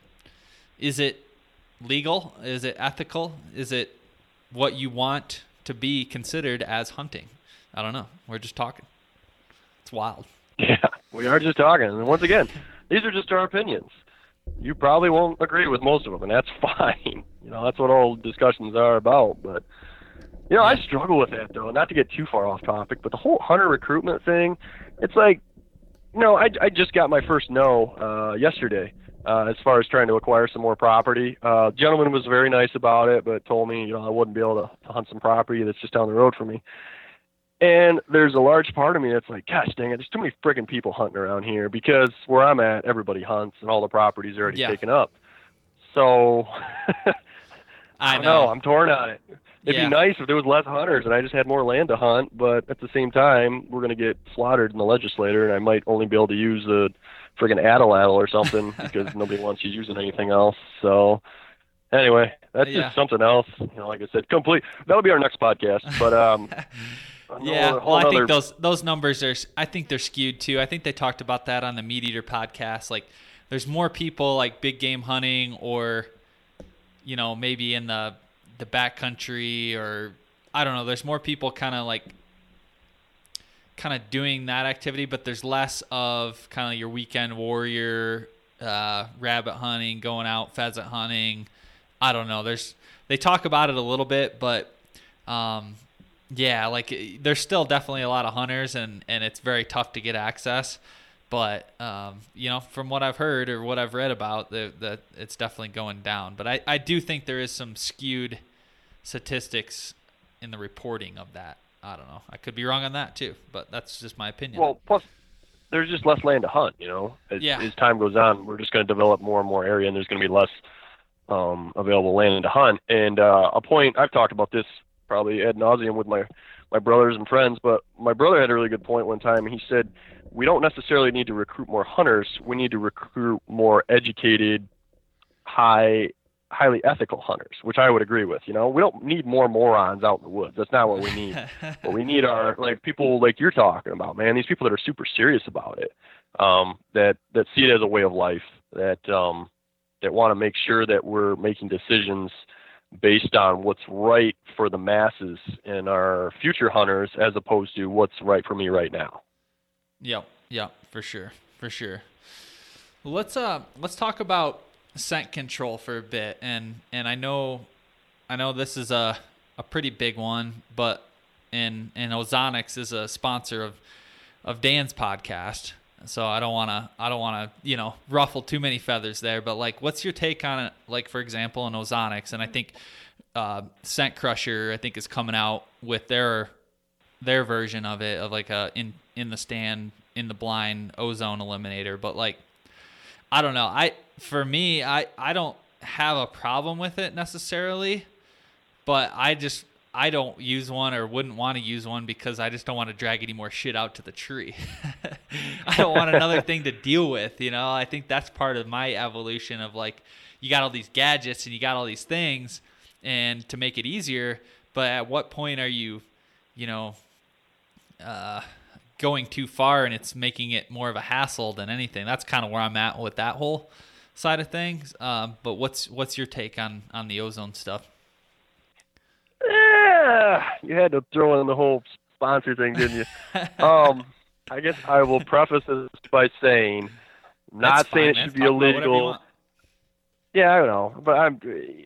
is it legal? Is it ethical? Is it what you want to be considered as hunting? I don't know. We're just talking. It's wild. Yeah, we are just talking. And once again, these are just our opinions. You probably won't agree with most of them, and that's fine. You know, that's what all discussions are about. But, you know, I struggle with that, though, not to get too far off topic, but the whole hunter recruitment thing, it's like, you know, I, I just got my first no uh, yesterday uh, as far as trying to acquire some more property. Uh, gentleman was very nice about it, but told me, you know, I wouldn't be able to, to hunt some property that's just down the road from me. And there's a large part of me that's like, gosh dang it, there's too many friggin' people hunting around here, because where I'm at, everybody hunts and all the properties are already yeah. taken up. So, I, I know. know, I'm torn on it. It'd yeah. be nice if there was less hunters and I just had more land to hunt, but at the same time, we're going to get slaughtered in the legislature, and I might only be able to use a friggin' Adeladdle or something because nobody wants you using anything else. So, anyway, that's yeah. just something else. You know, like I said, complete. That'll be our next podcast, but um. Yeah, well, I think those those numbers are. I think they're skewed too. I think they talked about that on the Meat Eater podcast. Like, there's more people like big game hunting, or, you know, maybe in the the backcountry, or I don't know. There's more people kind of like kind of doing that activity, but there's less of kind of your weekend warrior, uh, rabbit hunting, going out pheasant hunting. I don't know. There's they talk about it a little bit, but. Um, Yeah, like there's still definitely a lot of hunters, and, and it's very tough to get access. But, um, you know, from what I've heard or what I've read about, the, the, it's definitely going down. But I, I do think there is some skewed statistics in the reporting of that. I don't know. I could be wrong on that too, but that's just my opinion. Well, plus there's just less land to hunt, you know. As, yeah. as time goes on, we're just going to develop more and more area, and there's going to be less um, available land to hunt. And uh, a point, I've talked about this probably ad nauseum with my, my brothers and friends, but my brother had a really good point one time. He said, we don't necessarily need to recruit more hunters. We need to recruit more educated, high, highly ethical hunters, which I would agree with. You know, we don't need more morons out in the woods. That's not what we need. What we need are like people like you're talking about, man. These people that are super serious about it, um, that that see it as a way of life, that um, that want to make sure that we're making decisions based on what's right for the masses and our future hunters, as opposed to what's right for me right now. Yep, yep, for sure, for sure. Well, let's uh, let's talk about scent control for a bit, and and I know, I know this is a a pretty big one, but and and Ozonics is a sponsor of of Dan's podcast, so I don't want to I don't want to you know ruffle too many feathers there. But like, what's your take on it? Like, for example, in Ozonics, and I think uh, Scent Crusher, I think, is coming out with their their version of it, of like a in in the stand, in the blind ozone eliminator. But like, I don't know. I for me, I I don't have a problem with it necessarily, but I just I don't use one or wouldn't want to use one because I just don't want to drag any more shit out to the tree. I don't want another thing to deal with, you know? I think that's part of my evolution of like, you got all these gadgets and you got all these things and to make it easier, but at what point are you, you know, uh, going too far and it's making it more of a hassle than anything? That's kind of where I'm at with that whole side of things. Um, but what's, what's your take on, on the ozone stuff? Yeah, you had to throw in the whole sponsor thing, didn't you? um, I guess I will preface this by saying, not That's saying fine, it should man. be Talk about whatever you illegal. want. Yeah, I don't know, but I'm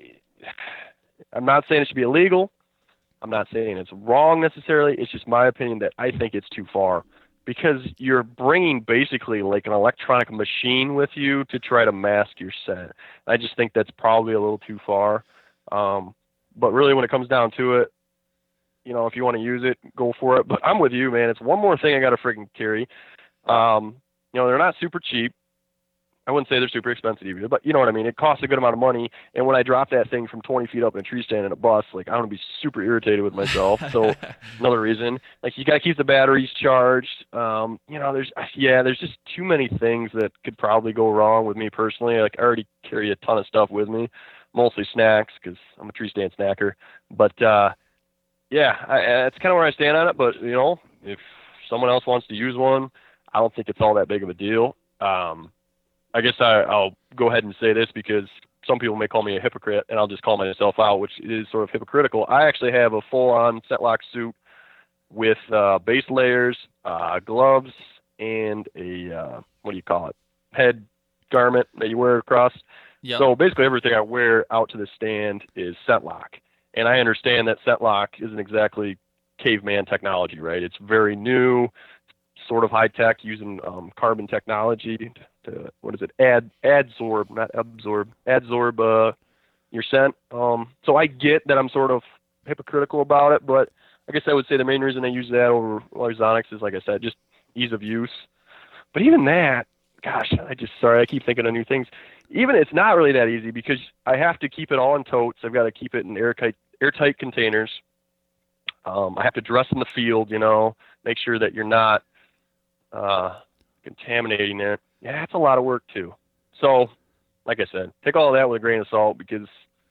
I'm not saying it should be illegal. I'm not saying it's wrong necessarily. It's just my opinion that I think it's too far, because you're bringing basically like an electronic machine with you to try to mask your scent. I just think that's probably a little too far. Um, But really, when it comes down to it, you know, if you want to use it, go for it. But I'm with you, man. It's one more thing I got to freaking carry. Um, you know, they're not super cheap. I wouldn't say they're super expensive either, but you know what I mean? It costs a good amount of money. And when I drop that thing from twenty feet up in a tree stand in a bus, like, I'm going to be super irritated with myself. So another reason, like, you got to keep the batteries charged. Um, you know, there's, yeah, there's just too many things that could probably go wrong with me personally. Like, I already carry a ton of stuff with me, mostly snacks, because I'm a tree stand snacker. But, uh, yeah, I, that's kind of where I stand on it. But, you know, if someone else wants to use one, I don't think it's all that big of a deal. Um, I guess I, I'll go ahead and say this, because some people may call me a hypocrite, and I'll just call myself out, which is sort of hypocritical. I actually have a full-on ScentLok suit with uh, base layers, uh, gloves, and a, uh, what do you call it, head garment that you wear across. Yep. So basically everything I wear out to the stand is ScentLok. And I understand that ScentLok isn't exactly caveman technology, right? It's very new, sort of high-tech, using um, carbon technology to, what is it, Ad, adsorb, not absorb, adsorb uh, your scent. Um, so I get that I'm sort of hypocritical about it, but I guess I would say the main reason I use that over Ozonics is, like I said, just ease of use. But even that, gosh, I just, sorry, I keep thinking of new things. Even it's not really that easy, because I have to keep it all in totes. I've got to keep it in airtight, airtight containers. Um, I have to dress in the field, you know, make sure that you're not uh, contaminating it. Yeah, it's a lot of work too. So, like I said, take all of that with a grain of salt, because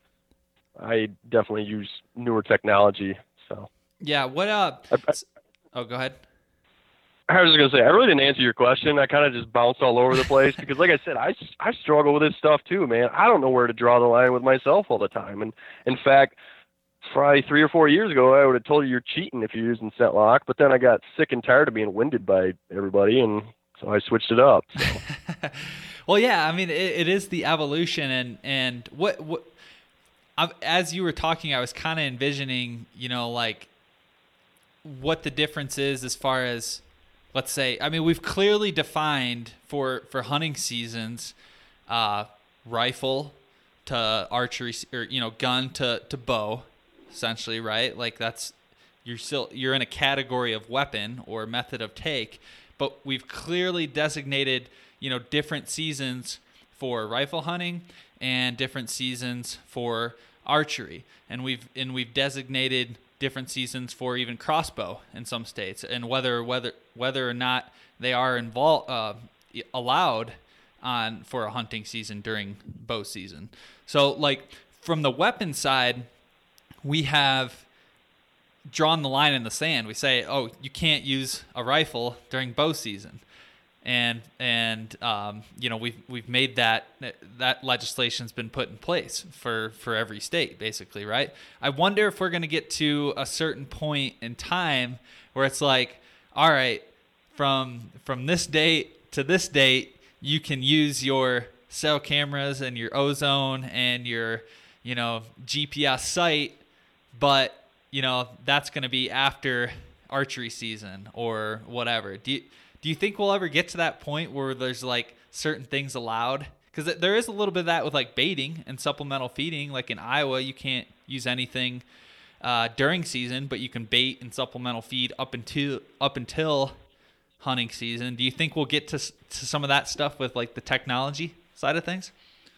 I definitely use newer technology. So Yeah. What up? I, I, oh, go ahead. I was just going to say, I really didn't answer your question. I kind of just bounced all over the place because, like I said, I, I struggle with this stuff too, man. I don't know where to draw the line with myself all the time. And, in fact, probably three or four years ago, I would have told you you're cheating if you're using ScentLok. But then I got sick and tired of being winded by everybody, and so I switched it up. So. Well, yeah, I mean, it, it is the evolution. And, and what, what I've, as you were talking, I was kind of envisioning, you know, like what the difference is as far as, let's say, I mean, we've clearly defined for, for hunting seasons, uh, rifle to archery, or, you know, gun to, to bow, essentially, right? Like that's, you're still, you're in a category of weapon or method of take, but we've clearly designated, you know, different seasons for rifle hunting and different seasons for archery. And we've, and we've designated different seasons for even crossbow in some states, and whether whether whether or not they are involved uh, allowed on for a hunting season during bow season. So, like from the weapon side, we have drawn the line in the sand. We say, oh, you can't use a rifle during bow season. And and um, you know we've we've made that that legislation's been put in place for, for every state basically, right? I wonder if we're going to get to a certain point in time where it's like, all right, from from this date to this date, you can use your cell cameras and your ozone and your you know G P S sight, but you know that's going to be after archery season or whatever. Do you, Do you think we'll ever get to that point where there's like certain things allowed? Because there is a little bit of that with like baiting and supplemental feeding. Like in Iowa, you can't use anything uh, during season, but you can bait and supplemental feed up until up until hunting season. Do you think we'll get to to some of that stuff with like the technology side of things?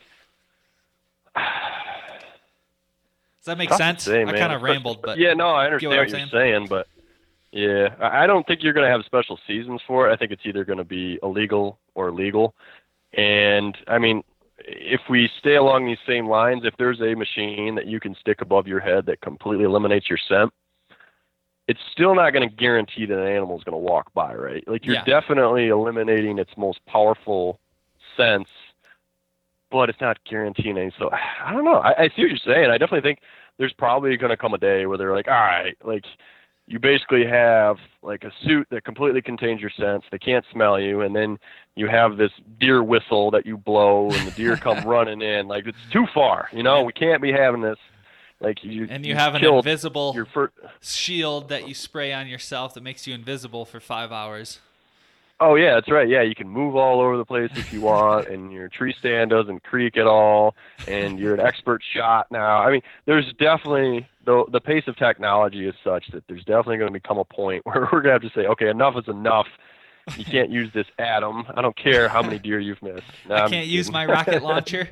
Does that make Tough sense? to say, I kind of rambled, but yeah, no, I understand what, what, what you're saying, but. Yeah, I don't think you're going to have special seasons for it. I think it's either going to be illegal or legal. And, I mean, if we stay along these same lines, if there's a machine that you can stick above your head that completely eliminates your scent, it's still not going to guarantee that an animal is going to walk by, right? Like, you're Yeah. definitely eliminating its most powerful sense, but it's not guaranteeing any. So, I don't know. I, I see what you're saying. I definitely think there's probably going to come a day where they're like, all right, like, you basically have like a suit that completely contains your scents. They can't smell you. And then you have this deer whistle that you blow and the deer come running in. Like, it's too far, you know, we can't be having this. Like you, and you, you have an killed invisible your fir- shield that you spray on yourself that makes you invisible for five hours. Oh yeah, that's right. Yeah, you can move all over the place if you want, and your tree stand doesn't creak at all, and you're an expert shot now. I mean, there's definitely the the pace of technology is such that there's definitely going to become a point where we're going to have to say, okay, enough is enough. You can't use this atom. I don't care how many deer you've missed. No, I I'm can't use kidding. my rocket launcher.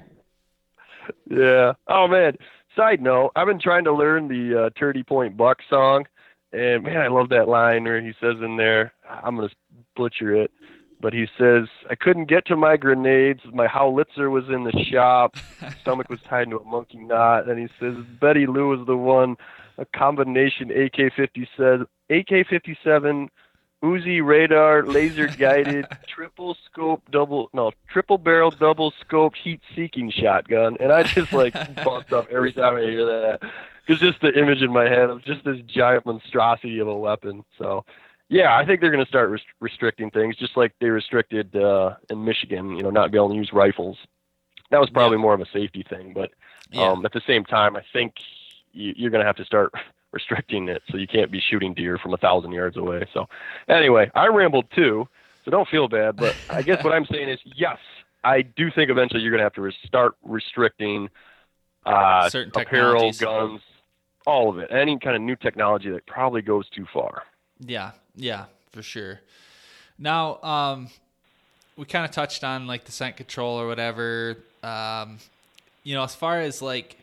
Yeah. Oh man. Side note: I've been trying to learn the uh, Turdy Point Buck song, and man, I love that line where he says in there, I'm gonna butcher it, but he says, I couldn't get to my grenades. My howitzer was in the shop. Stomach was tied into a monkey knot. And he says, Betty Lou was the one, a combination A K fifty-seven, A K fifty-seven, Uzi radar, laser guided, triple scope, double, no, triple barrel, double scoped heat seeking shotgun. And I just like bumped up every time I hear that. Because just the image in my head of just this giant monstrosity of a weapon. So, yeah, I think they're going to start rest- restricting things, just like they restricted uh, in Michigan, you know, not being able to use rifles. That was probably Yeah. more of a safety thing, but Yeah. um, at the same time, I think you, you're going to have to start restricting it, so you can't be shooting deer from a thousand yards away. So, anyway, I rambled too, so don't feel bad. But I guess what I'm saying is, yes, I do think eventually you're going to have to re- start restricting uh, Certain apparel, technologies. guns, all of it, any kind of new technology that probably goes too far. Yeah, yeah, for sure. Now, um, we kind of touched on like the scent control or whatever. Um, you know, as far as like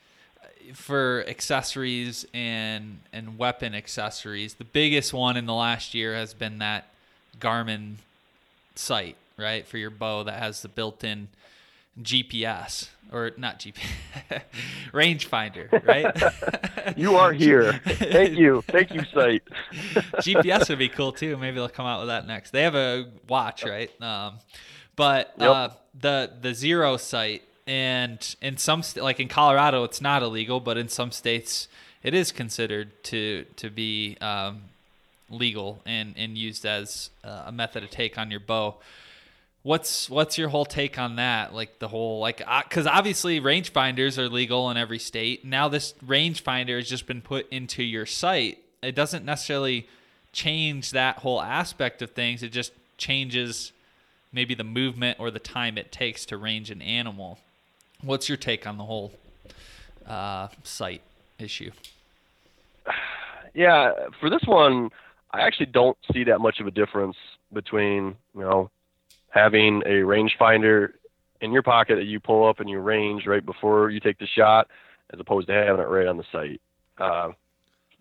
for accessories and and weapon accessories, the biggest one in the last year has been that Garmin sight, right, for your bow that has the built-in G P S, or not G P S, rangefinder, right? You are here. Thank you. Thank you, Sight. G P S would be cool too. Maybe they'll come out with that next. They have a watch, right? Um, but Yep. uh, the the Zero sight, and in some st- like in Colorado, it's not illegal, but in some states, it is considered to to be um, legal and and used as uh, a method of take on your bow. What's what's your whole take on that? Like the whole like because obviously rangefinders are legal in every state. Now this rangefinder has just been put into your sight. It doesn't necessarily change that whole aspect of things. It just changes maybe the movement or the time it takes to range an animal. What's your take on the whole uh, sight issue? Yeah, for this one, I actually don't see that much of a difference between, you know, having a rangefinder in your pocket that you pull up and you range right before you take the shot, as opposed to having it right on the sight. Uh,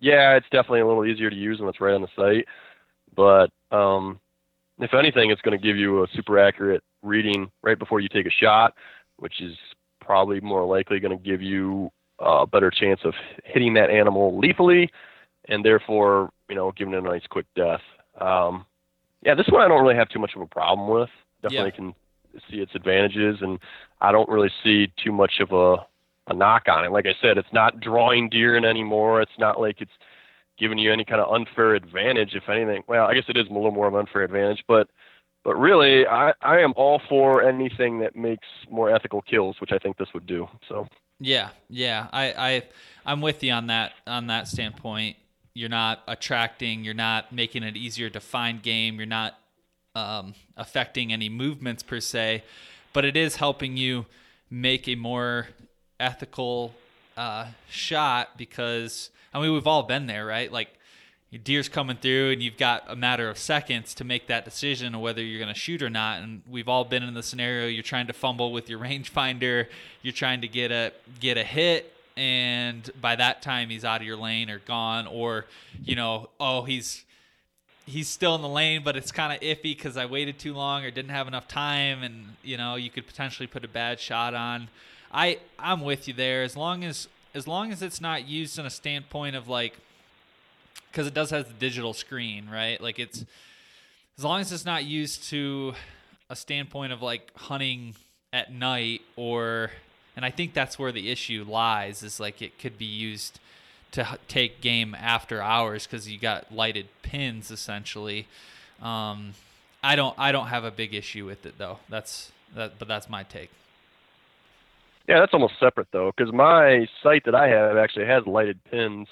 yeah, it's definitely a little easier to use when it's right on the site. But um, if anything, it's going to give you a super accurate reading right before you take a shot, which is probably more likely going to give you a better chance of hitting that animal lethally, and therefore, you know, giving it a nice quick death. Um, yeah, this one I don't really have too much of a problem with. Definitely yeah. can see its advantages, and I don't really see too much of a, a knock on it. Like I said, it's not drawing deer in anymore. It's not like it's giving you any kind of unfair advantage, if anything. Well, I guess it is a little more of an unfair advantage, but but really, I, I am all for anything that makes more ethical kills, which I think this would do. So yeah, yeah, I, I I'm with you on that on that standpoint. You're not attracting, you're not making it easier to find game, you're not um, affecting any movements per se, but it is helping you make a more ethical uh, shot because, I mean, we've all been there, right? Like, your deer's coming through and you've got a matter of seconds to make that decision of whether you're going to shoot or not. And we've all been in the scenario, you're trying to fumble with your rangefinder, you're trying to get a get a hit, and by that time he's out of your lane or gone, or, you know, oh, he's he's still in the lane, but it's kind of iffy because I waited too long or didn't have enough time, and, you know, you could potentially put a bad shot on. I, I'm with you there. As long as as long as it's not used in a standpoint of, like, because it does have the digital screen, right? Like, it's, as long as it's not used to a standpoint of, like, hunting at night, or, and I think that's where the issue lies, is, like, it could be used to h- take game after hours because you got lighted pins essentially. Um, I don't, I don't have a big issue with it though. That's that, but that's my take. Yeah, that's almost separate though, because my site that I have actually has lighted pins,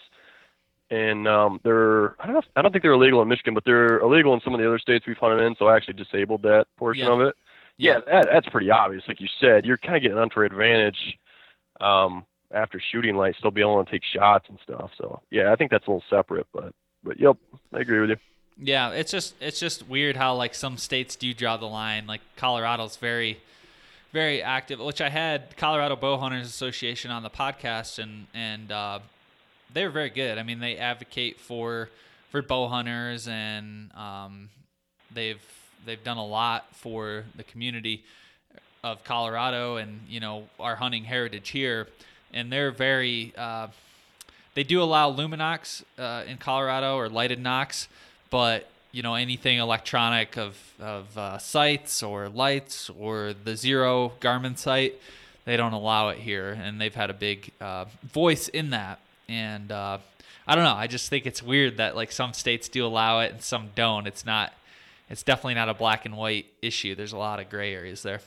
and um, they're I don't know, if, I don't think they're illegal in Michigan, but they're illegal in some of the other states we've hunted in. So I actually disabled that portion yeah. of it. Yeah, yeah that, that's pretty obvious. Like you said, you're kind of getting an unfair advantage um, after shooting light, still be able to take shots and stuff. So yeah, I think that's a little separate, but but yep, I agree with you. Yeah, it's just it's just weird how, like, some states do draw the line. Like, Colorado's very, very active, which I had Colorado Bowhunters Association on the podcast, and and uh, they're very good. I mean, they advocate for for bow hunters, and um, they've they've done a lot for the community of Colorado, and, you know, our hunting heritage here. And they're very uh, they do allow Luminox uh, in Colorado, or lighted Nox, but, you know, anything electronic of of uh, sights or lights or the Zero Garmin sight, they don't allow it here, and they've had a big uh, voice in that. And uh, I don't know, I just think it's weird that, like, some states do allow it and some don't. It's not, it's definitely not a black and white issue. There's a lot of gray areas there.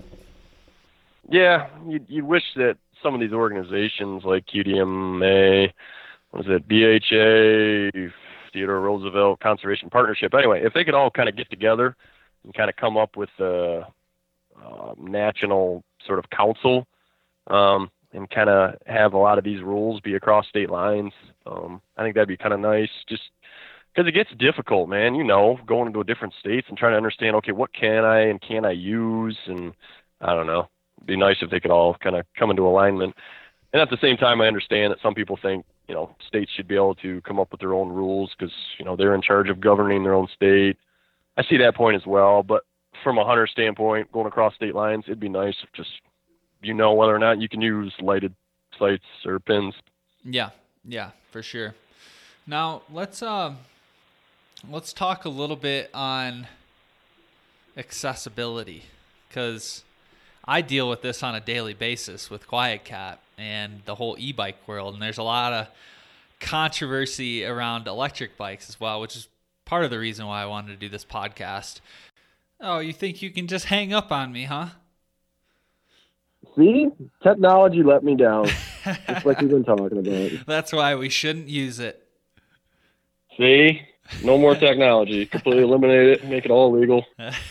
Yeah, you you wish that some of these organizations like Q D M A, what is it, B H A, Theodore Roosevelt Conservation Partnership. Anyway, if they could all kind of get together and kind of come up with a, a national sort of council, um, and kind of have a lot of these rules be across state lines, um, I think that'd be kind of nice. Just because it gets difficult, man. You know, going into different states and trying to understand, okay, what can I and can I use, and I don't know. It'd be nice if they could all kind of come into alignment. And at the same time, I understand that some people think, you know, states should be able to come up with their own rules because, you know, they're in charge of governing their own state. I see that point as well. But from a hunter standpoint, going across state lines, it'd be nice if just, you know, whether or not you can use lighted sights or pins. Yeah, yeah, for sure. Now let's uh, let's talk a little bit on accessibility, because I deal with this on a daily basis with QuietKat and the whole e-bike world, and there's a lot of controversy around electric bikes as well, which is part of the reason why I wanted to do this podcast. Oh, you think you can just hang up on me, huh? See? Technology let me down, just like we've been talking about. That's why we shouldn't use it. See? No more technology. Completely eliminate it, make it all legal.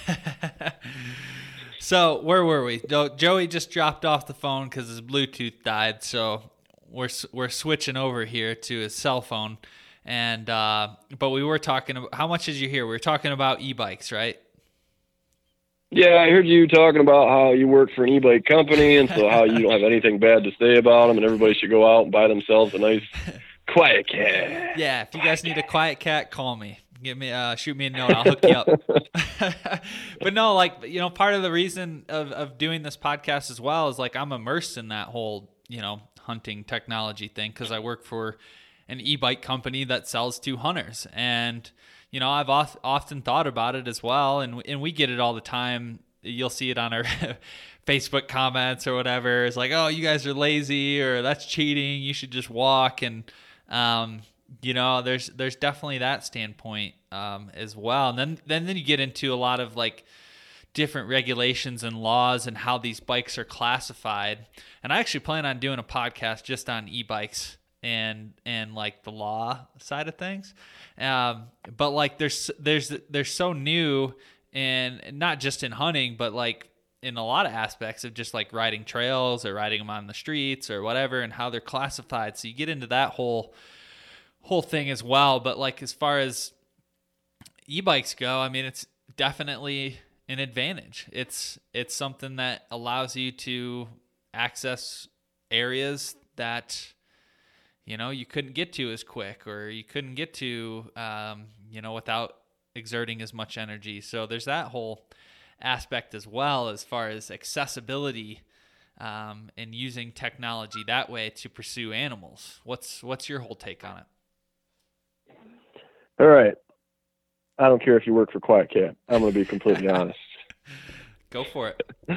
So where were we? Joey just dropped off the phone because his Bluetooth died. So we're we're switching over here to his cell phone, and uh, but we were talking about, how much did you hear? We were talking about e-bikes, right? Yeah, I heard you talking about how you work for an e-bike company, and so how you don't have anything bad to say about them, and everybody should go out and buy themselves a nice, Quiet Cat. Yeah, if you guys need a Quiet Cat, call me. Give me, uh, shoot me a note. I'll hook you up. But no, like, you know, part of the reason of, of doing this podcast as well is like I'm immersed in that whole, you know, hunting technology thing because I work for an e-bike company that sells to hunters. And, you know, I've oft, often thought about it as well. And, and we get it all the time. You'll see it on our Facebook comments or whatever. It's like, oh, you guys are lazy or that's cheating. You should just walk. And, um, you know, there's there's definitely that standpoint um, as well. And then, then then you get into a lot of like different regulations and laws and how these bikes are classified. And I actually plan on doing a podcast just on e-bikes and and like the law side of things. Um, but like there's there's they're so new, and not just in hunting, but like in a lot of aspects of just like riding trails or riding them on the streets or whatever, and how they're classified. So you get into that whole whole thing as well. But like as far as e-bikes go, I mean, it's definitely an advantage. It's it's something that allows you to access areas that, you know, you couldn't get to as quick, or you couldn't get to, um, you know, without exerting as much energy. So there's that whole aspect as well, as far as accessibility um, and using technology that way to pursue animals. What's what's your whole take on it? All right. I don't care if you work for Quiet Cat. I'm going to be completely honest. Go for it.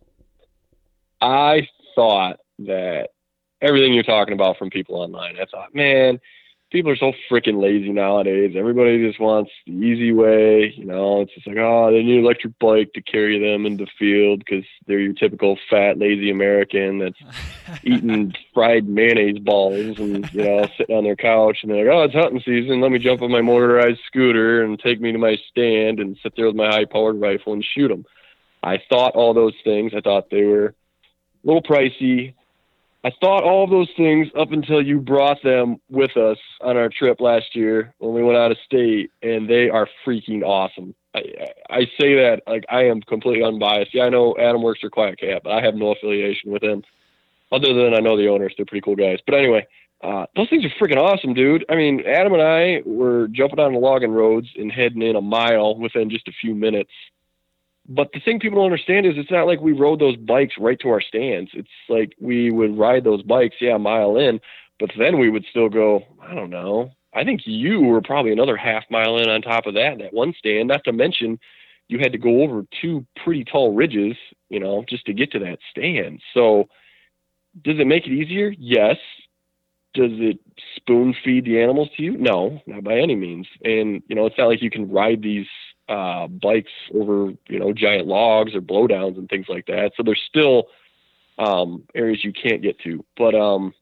I thought that everything you're talking about from people online, I thought, man, people are so freaking lazy nowadays. Everybody just wants the easy way. You know, it's just like, oh, they need an electric bike to carry them in the field because they're your typical fat, lazy American that's eating fried mayonnaise balls and, you know, sitting on their couch. And they're like, oh, it's hunting season. Let me jump on my motorized scooter and take me to my stand and sit there with my high-powered rifle and shoot them. I thought all those things. I thought they were a little pricey. I thought all of those things up until you brought them with us on our trip last year when we went out of state, and they are freaking awesome. I, I say that like I am completely unbiased. Yeah, I know Adam works for Quiet Cat, but I have no affiliation with him other than I know the owners. They're pretty cool guys. But anyway, uh, those things are freaking awesome, dude. I mean, Adam and I were jumping on the logging roads and heading in a mile within just a few minutes. But the thing people don't understand is it's not like we rode those bikes right to our stands. It's like we would ride those bikes, yeah, a mile in, but then we would still go, I don't know. I think you were probably another half mile in on top of that, that one stand, not to mention you had to go over two pretty tall ridges, you know, just to get to that stand. So does it make it easier? Yes. Does it spoon feed the animals to you? No, not by any means. And, you know, it's not like you can ride these uh, bikes over, you know, giant logs or blowdowns and things like that. So there's still um, areas you can't get to. But um,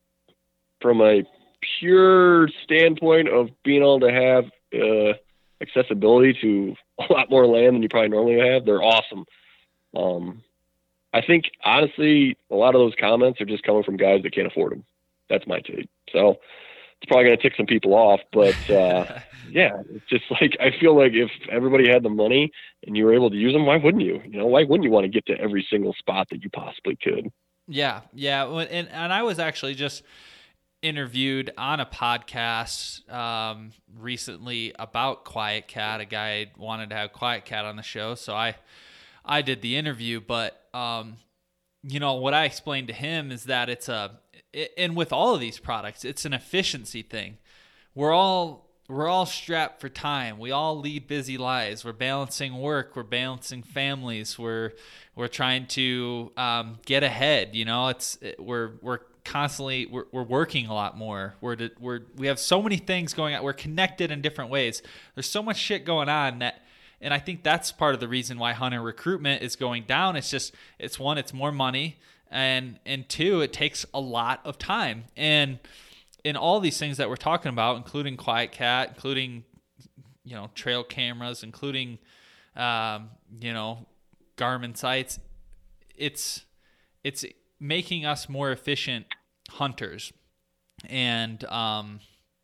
from a pure standpoint of being able to have uh, accessibility to a lot more land than you probably normally have, they're awesome. Um, I think, honestly, a lot of those comments are just coming from guys that can't afford them. That's my take. So it's probably going to tick some people off, but uh, yeah, it's just like, I feel like if everybody had the money and you were able to use them, why wouldn't you? You know, why wouldn't you want to get to every single spot that you possibly could? Yeah. Yeah. And, and I was actually just interviewed on a podcast um, recently about Quiet Cat. A guy wanted to have Quiet Cat on the show. So I, I did the interview, but um, you know, what I explained to him is that it's a, and with all of these products, it's an efficiency thing. We're all we're all strapped for time. We all lead busy lives. We're balancing work. We're balancing families. We're we're trying to um, get ahead. You know, it's we're we're constantly we're we're working a lot more. We're to, we're we have so many things going on. We're connected in different ways. There's so much shit going on that. And I think that's part of the reason why hunter recruitment is going down. It's just, it's one, it's more money. And, and two, it takes a lot of time. And in all these things that we're talking about, including Quiet Cat, including, you know, trail cameras, including, um, you know, Garmin sites, it's, it's making us more efficient hunters. And, um,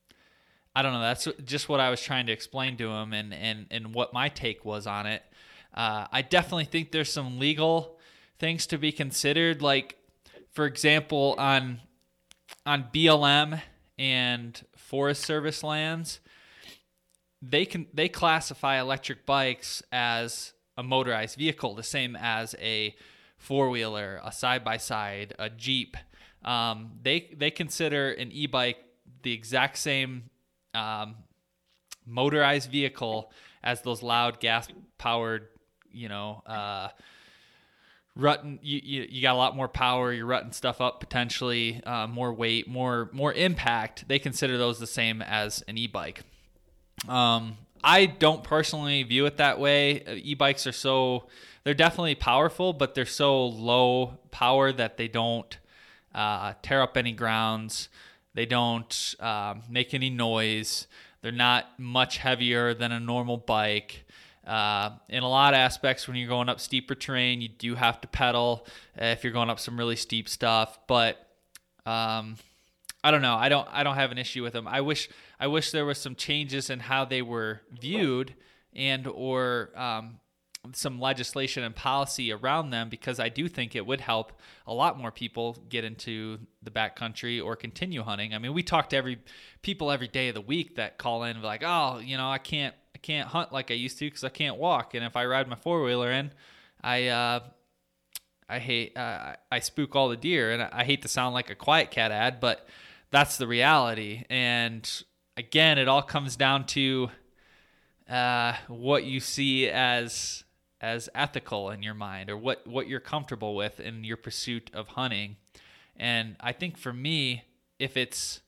I don't know. That's just what I was trying to explain to him, and, and, and what my take was on it. Uh, I definitely think there's some legal things to be considered. Like, for example, on on B L M and Forest Service lands, they can they classify electric bikes as a motorized vehicle, the same as a four-wheeler, a side-by-side, a Jeep. Um, they they consider an e-bike the exact same um, motorized vehicle as those loud gas-powered, you know, uh, rutting. You, you you got a lot more power. You're rutting stuff up potentially, uh, more weight, more more impact. They consider those the same as an e-bike. Um, I don't personally view it that way. E-bikes are so, they're definitely powerful, but they're so low power that they don't uh, tear up any grounds. They don't um, make any noise. They're not much heavier than a normal bike. Uh, in a lot of aspects, when you're going up steeper terrain, you do have to pedal uh, if you're going up some really steep stuff. But um, I don't know. I don't. I don't have an issue with them. I wish. I wish there were some changes in how they were viewed, and or um, some legislation and policy around them, because I do think it would help a lot more people get into the backcountry or continue hunting. I mean, we talk to every people every day of the week that call in like, oh, you know, I can't. I can't hunt like I used to because I can't walk, and if I ride my four wheeler in, I uh, I hate uh, I spook all the deer, and I hate to sound like a Quiet Cat ad, but that's the reality. And again, it all comes down to uh, what you see as as ethical in your mind, or what what you're comfortable with in your pursuit of hunting. And I think for me, if it's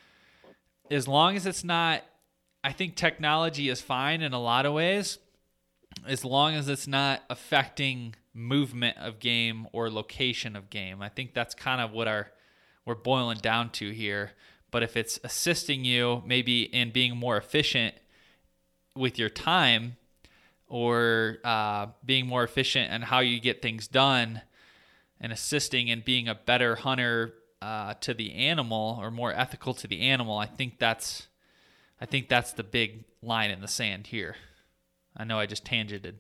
as long as it's not, I think technology is fine in a lot of ways, as long as it's not affecting movement of game or location of game. I think that's kind of what our we're boiling down to here. But if it's assisting you maybe in being more efficient with your time, or uh, being more efficient in how you get things done, and assisting in being a better hunter uh, to the animal, or more ethical to the animal, I think that's I think that's the big line in the sand here. I know I just tangented.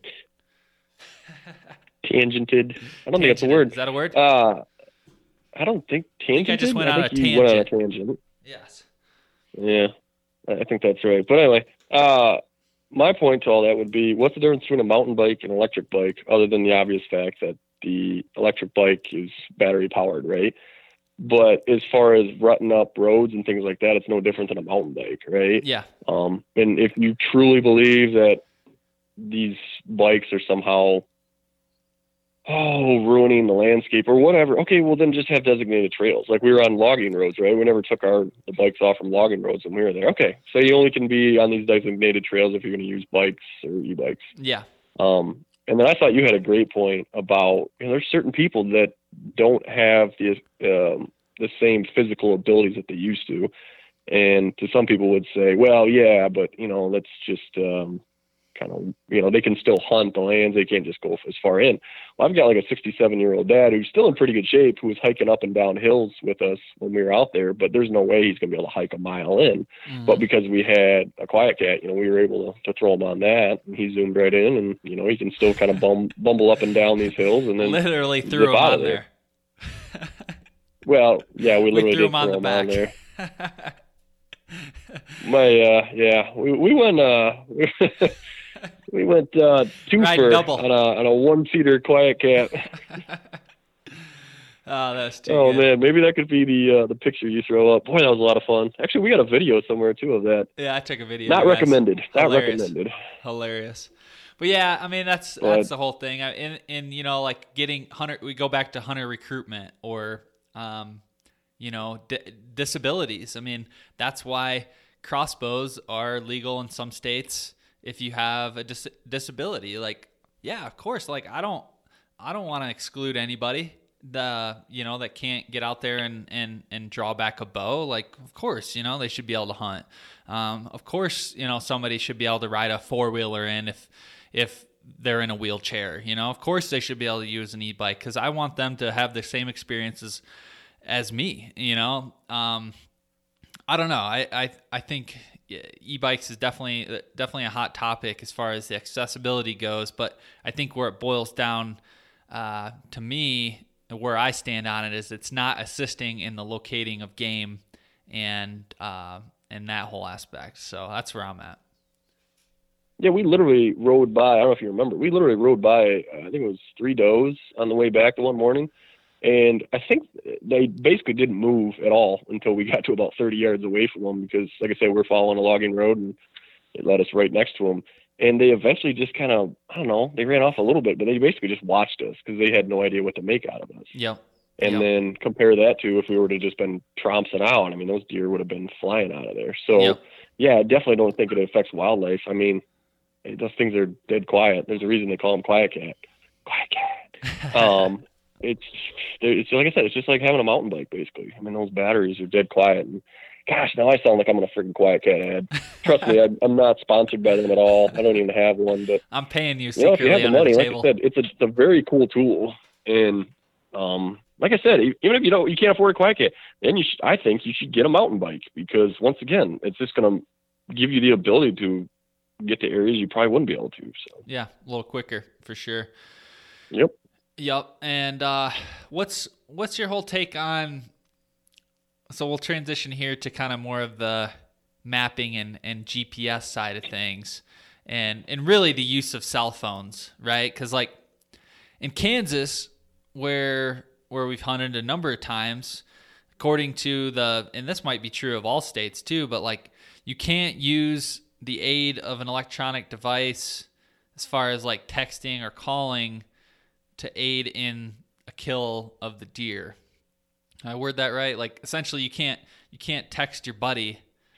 Tangented. I don't think that's a word. Is that a word? Uh, I don't think tangented. I think I just went I on a think you tangent. went on a tangent. Yes. Yeah, I think that's right. But anyway, uh, my point to all that would be, what's the difference between a mountain bike and an electric bike, other than the obvious fact that the electric bike is battery powered, right? But as far as rutting up roads and things like that, it's no different than a mountain bike, right? Yeah. Um, and if you truly believe that these bikes are somehow, oh, ruining the landscape or whatever, okay, well then just have designated trails. Like we were on logging roads, right? We never took our the bikes off from logging roads when we were there. Okay, so you only can be on these designated trails if you're going to use bikes or e-bikes. Yeah. Um, and then I thought you had a great point about, you know, there's certain people that don't have the um, the same physical abilities that they used to. And to some people would say, well, yeah, but, you know, let's just um, kind of, you know, they can still hunt the lands. They can't just go as far in. Well, I've got like a sixty-seven-year-old dad who's still in pretty good shape, who was hiking up and down hills with us when we were out there, but there's no way he's going to be able to hike a mile in. Mm-hmm. But because we had a Quiet Cat, you know, we were able to, to throw him on that, and he zoomed right in, and, you know, he can still kind of bum, bumble up and down these hills and then literally threw him on there. there. Well, yeah, we literally we threw did him on throw the him back. on there. My, uh, yeah, we, we went, uh, we went, uh, twofer on a, on a one-seater Quiet Cat. Oh, that's too Oh good. man, maybe that could be the, uh, the picture you throw up. Boy, that was a lot of fun. Actually, we got a video somewhere too of that. Yeah, I took a video. Not That's recommended. Not hilarious. recommended. Hilarious. But yeah, I mean, that's, But, that's the whole thing. I- In, in, you know, like getting hunter, we go back to hunter recruitment, or, um, you know, di- disabilities. I mean, that's why crossbows are legal in some states if you have a dis- disability. Like, yeah, of course. Like, I don't, I don't want to exclude anybody the, you know, that can't get out there and, and, and draw back a bow. Like, of course, you know, they should be able to hunt. Um, of course, you know, somebody should be able to ride a four wheeler in if, if they're in a wheelchair. You know, of course they should be able to use an e-bike, because I want them to have the same experiences as me, you know. um, I don't know. I, I, I think e-bikes is definitely definitely a hot topic as far as the accessibility goes, but I think where it boils down uh, to me, where I stand on it, is it's not assisting in the locating of game and uh, and that whole aspect. So that's where I'm at. Yeah, we literally rode by, I don't know if you remember, we literally rode by, uh, I think it was three does on the way back the one morning. And I think they basically didn't move at all until we got to about thirty yards away from them because, like I said, we're following a logging road and it led us right next to them. And they eventually just kind of, I don't know, they ran off a little bit, but they basically just watched us because they had no idea what to make out of us. Yep. And yep. then compare that to if we were to just been trompsing out. I mean, those deer would have been flying out of there. So, yep. yeah, I definitely don't think it affects wildlife. I mean, those things are dead quiet. There's a reason they call them quiet cat. Quiet cat. um, it's, it's like I said, it's just like having a mountain bike, basically. I mean, those batteries are dead quiet. And gosh, now I sound like I'm in a freaking Quiet Cat ad. Trust me, I, I'm not sponsored by them at all. I don't even have one. But I'm paying you you know, if secretly you have the under money, the like table. I said, it's a, it's a very cool tool. And um, like I said, even if you don't, you can't afford a Quiet Cat, then you should, I think you should get a mountain bike because once again, it's just going to give you the ability to get to areas you probably wouldn't be able to. So yeah, a little quicker for sure. Yep. Yep. And uh, what's what's your whole take on? So we'll transition here to kind of more of the mapping and, and G P S side of things, and and really the use of cell phones, right? Because like in Kansas, where where we've hunted a number of times, according to the, and this might be true of all states too, but like you can't use the aid of an electronic device as far as like texting or calling to aid in a kill of the deer. I word that right? Like essentially you can't, you can't text your buddy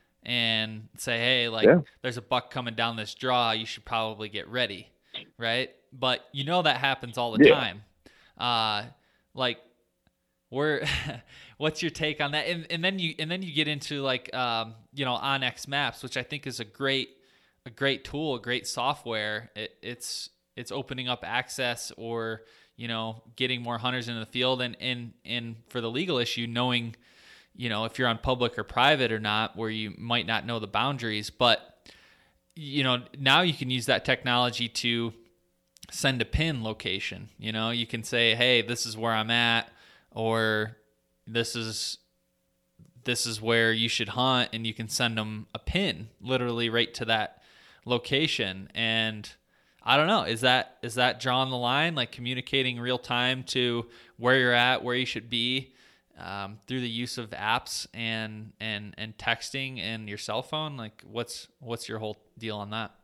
and say, hey, like yeah. there's a buck coming down this draw. You should probably get ready. Right. But you know, that happens all the yeah. time. Uh, like we're, what's your take on that? And, and then you, and then you get into like, um, you know, onX Maps, which I think is a great, a great tool, a great software. It, it's, it's opening up access or, you know, getting more hunters into the field and, and, and for the legal issue, knowing, you know, if you're on public or private or not, where you might not know the boundaries, but you know, now you can use that technology to send a pin location. You know, you can say, hey, this is where I'm at, or this is, this is where you should hunt, and you can send them a pin literally right to that location. And I don't know, is that, is that drawing the line, like communicating real time to where you're at, where you should be, um, through the use of apps and, and, and texting and your cell phone? Like what's, what's your whole deal on that?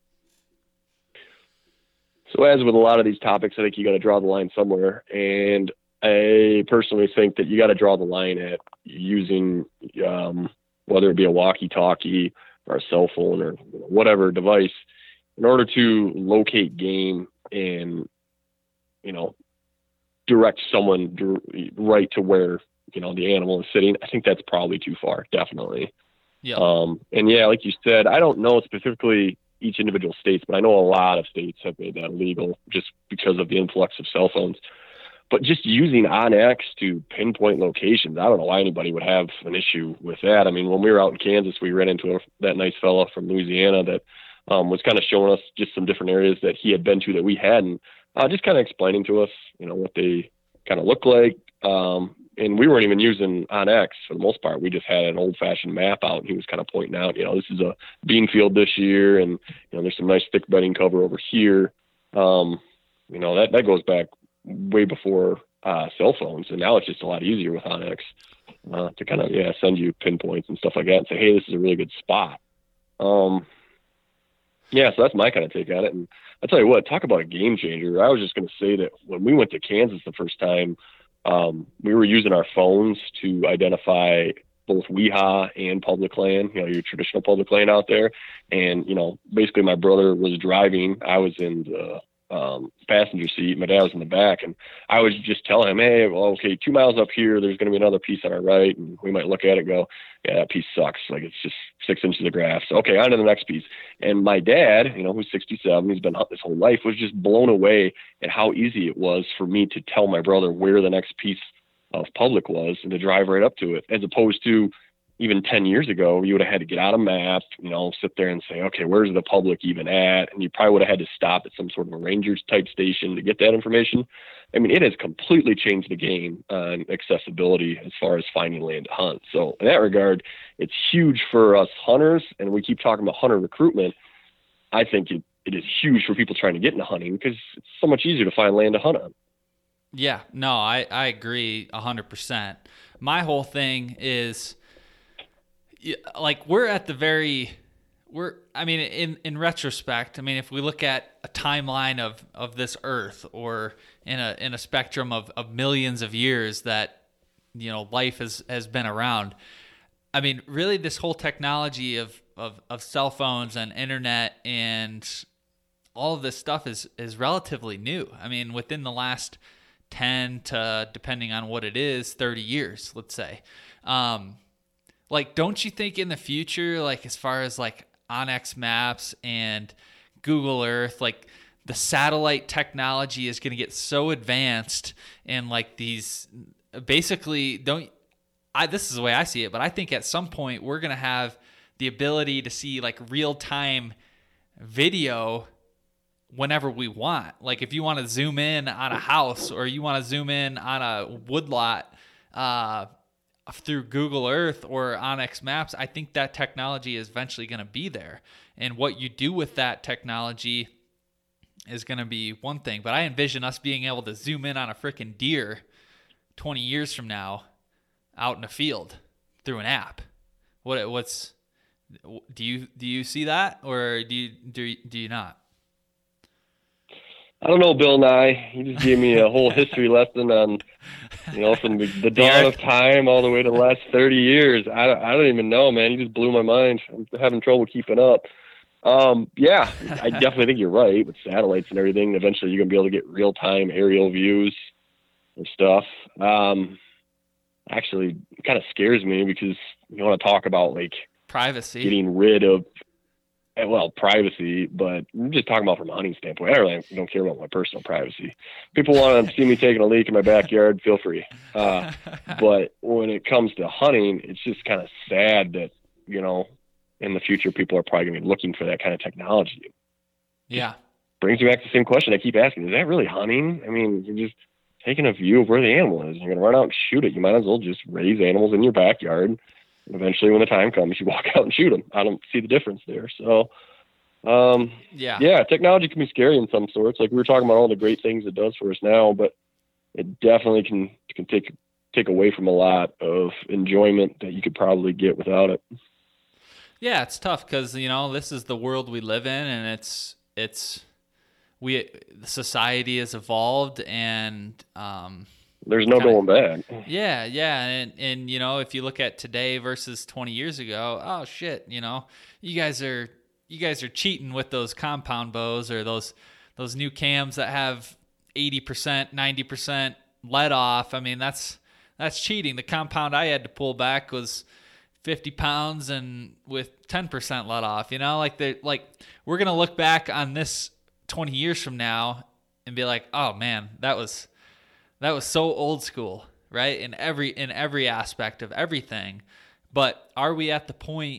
So as with a lot of these topics, I think you got to draw the line somewhere. And I personally think that you got to draw the line at using, um, whether it be a walkie-talkie or a cell phone or whatever device, in order to locate game and, you know, direct someone right to where, you know, the animal is sitting. I think that's probably too far, definitely. Yeah. Um, and yeah, like you said, I don't know specifically each individual states, but I know a lot of states have made that illegal just because of the influx of cell phones. But just using onX to pinpoint locations, I don't know why anybody would have an issue with that. I mean, when we were out in Kansas, we ran into a, that nice fella from Louisiana that um, was kind of showing us just some different areas that he had been to that we hadn't, uh, just kind of explaining to us, you know, what they kind of look like. Um, and we weren't even using onX for the most part. We just had an old-fashioned map out, and he was kind of pointing out, you know, this is a bean field this year, and, you know, there's some nice thick bedding cover over here. Um, you know, that, that goes back way before uh, cell phones, and now it's just a lot easier with onX uh, to kind of, yeah, send you pinpoints and stuff like that and say, hey, this is a really good spot. Um, yeah, so that's my kind of take on it. And I'll tell you what, talk about a game changer. I was just going to say that when we went to Kansas the first time, um, we were using our phones to identify both WIHA and public land, you know, your traditional public land out there. And, you know, basically my brother was driving. I was in the um, passenger seat. My dad was in the back, and I was just telling him, hey, well, okay, two miles up here, there's going to be another piece on our right. And we might look at it and go, yeah, that piece sucks. Like, it's just six inches of grass. So, okay, on to the next piece. And my dad, you know, who's sixty-seven, he's been hunting his whole life, was just blown away at how easy it was for me to tell my brother where the next piece of public was and to drive right up to it, as opposed to even ten years ago, you would have had to get out a map, you know, sit there and say, okay, where's the public even at? And you probably would have had to stop at some sort of a rangers type station to get that information. I mean, it has completely changed the game on accessibility as far as finding land to hunt. So in that regard, it's huge for us hunters, and we keep talking about hunter recruitment. I think it, it is huge for people trying to get into hunting because it's so much easier to find land to hunt on. Yeah, no, I, I agree one hundred percent. My whole thing is, like, we're at the very, we're, I mean, in, in retrospect, I mean, if we look at a timeline of, of this earth, or in a, in a spectrum of, of millions of years that, you know, life has, has been around, I mean, really this whole technology of, of, of cell phones and internet and all of this stuff is, is relatively new. I mean, within the last ten to, depending on what it is, thirty years, let's say. Um, Like, don't you think in the future, like, as far as, like, Onyx Maps and Google Earth, like, the satellite technology is going to get so advanced, and, like, these, basically, don't, I, this is the way I see it, but I think at some point we're going to have the ability to see, like, real-time video whenever we want. Like, if you want to zoom in on a house, or you want to zoom in on a woodlot, uh, through Google Earth or Onyx Maps, I think that technology is eventually going to be there. And what you do with that technology is going to be one thing. But I envision us being able to zoom in on a freaking deer twenty years from now out in a field through an app. What what's do you do you see that, or do you do you, do you not? I don't know, Bill Nye. He just gave me a whole history lesson on, you know, from the, the dawn of time all the way to the last thirty years. I, I don't even know, man. He just blew my mind. I'm having trouble keeping up. Um, yeah, I definitely think you're right with satellites and everything. Eventually you're going to be able to get real-time aerial views and stuff. Um, actually, it kind of scares me because you want to talk about, like, privacy, getting rid of, well, privacy, but I'm just talking about from a hunting standpoint. I really don't care about my personal privacy. People want to see me taking a leak in my backyard, feel free. Uh, but when it comes to hunting, it's just kind of sad that, you know, in the future, people are probably going to be looking for that kind of technology. Yeah. Brings me back to the same question I keep asking. Is that really hunting? I mean, you're just taking a view of where the animal is. You're going to run out and shoot it. You might as well just raise animals in your backyard. Eventually, when the time comes, you walk out and shoot them. I don't see the difference there. So, um, yeah, yeah, technology can be scary in some sorts. Like we were talking about all the great things it does for us now, but it definitely can can take take away from a lot of enjoyment that you could probably get without it. Yeah, it's tough because, you know, this is the world we live in, and it's it's we society has evolved, and um, there's no kinda, going back. Yeah, yeah, and and you know, if you look at today versus twenty years ago, oh shit, you know, you guys are you guys are cheating with those compound bows or those those new cams that have eighty percent, ninety percent let off. I mean, that's that's cheating. The compound I had to pull back was fifty pounds and with ten percent let off, you know, like they like we're going to look back on this twenty years from now and be like, oh man, that was, that was so old school, right? In every, in every aspect of everything. But are we at the point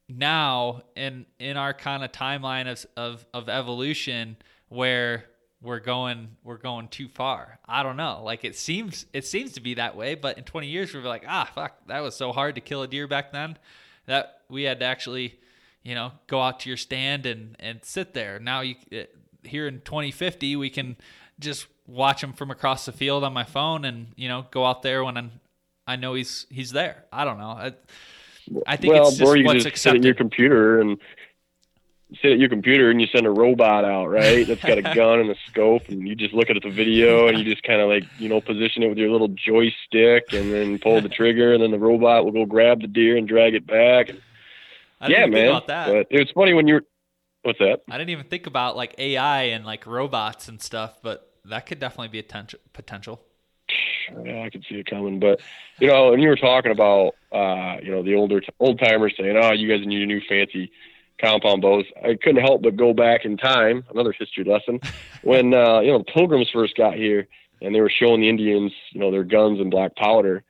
now in, in our kind of timeline of, of, of evolution where we're going, we're going too far? I don't know. Like it seems, it seems to be that way, but in twenty years we're like, ah, fuck, that was so hard to kill a deer back then that we had to actually, you know, go out to your stand and, and sit there. Now you, here in twenty fifty, we can just watch him from across the field on my phone and, you know, go out there when I'm, I know he's, he's there. I don't know. I, I think well, it's just or you what's just accepted. sit at your computer and sit at your computer and you send a robot out, right? That's got a gun and a scope, and you just look at the video and you just kind of like, you know, position it with your little joystick and then pull the trigger, and then the robot will go grab the deer and drag it back. And, I didn't yeah, even man. think about that. But it was funny when you're, what's that? I didn't even think about like A I and like robots and stuff, but that could definitely be a ten- potential. Yeah, I could see it coming. But, you know, and you were talking about, uh, you know, the older old timers saying, oh, you guys need a new fancy compound bows. I couldn't help but go back in time, another history lesson, when, uh, you know, the Pilgrims first got here and they were showing the Indians, you know, their guns and black powder.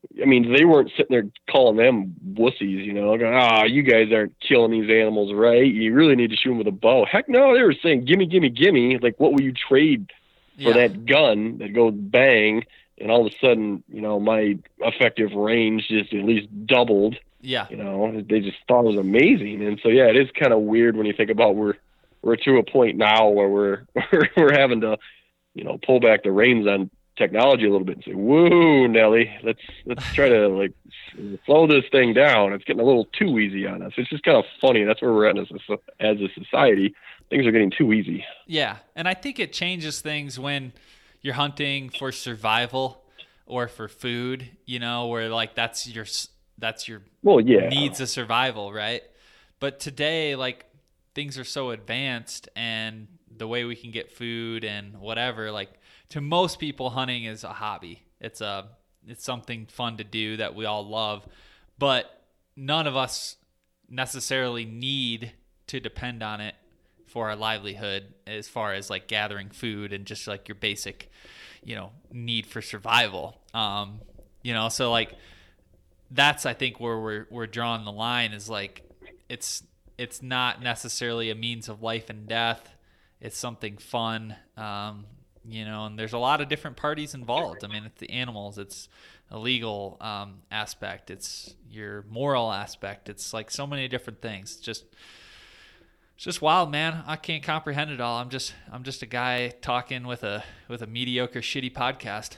I mean, they weren't sitting there calling them wussies, you know, going, ah, oh, you guys aren't killing these animals right. You really need to shoot them with a bow. Heck no, they were saying, gimme, gimme, gimme. Like, what will you trade for Yeah. that gun that goes bang? And all of a sudden, you know, my effective range just at least doubled. Yeah. You know, they just thought it was amazing. And so, yeah, it is kind of weird when you think about we're, we're to a point now where we're, we're, we're having to, you know, pull back the reins on technology a little bit and say, whoa, Nelly, let's let's try to like slow this thing down. It's getting a little too easy on us. It's just kind of funny. That's where we're at as a, as a society. Things are getting too easy. Yeah, and I think it changes things when you're hunting for survival or for food, you know, where like that's your that's your well, yeah. needs of survival, right? But today, like, things are so advanced, and the way we can get food and whatever, like, to most people, hunting is a hobby. It's a it's something fun to do that we all love, but none of us necessarily need to depend on it for our livelihood as far as like gathering food and just like your basic, you know, need for survival. Um, you know, so like that's I think where we're we're drawing the line is like it's it's not necessarily a means of life and death. It's something fun. Um, you know, and there's a lot of different parties involved. I mean, it's the animals, it's a legal um, aspect, it's your moral aspect. It's like so many different things. It's just, it's just wild, man. I can't comprehend it all. I'm just, I'm just a guy talking with a, with a mediocre, shitty podcast.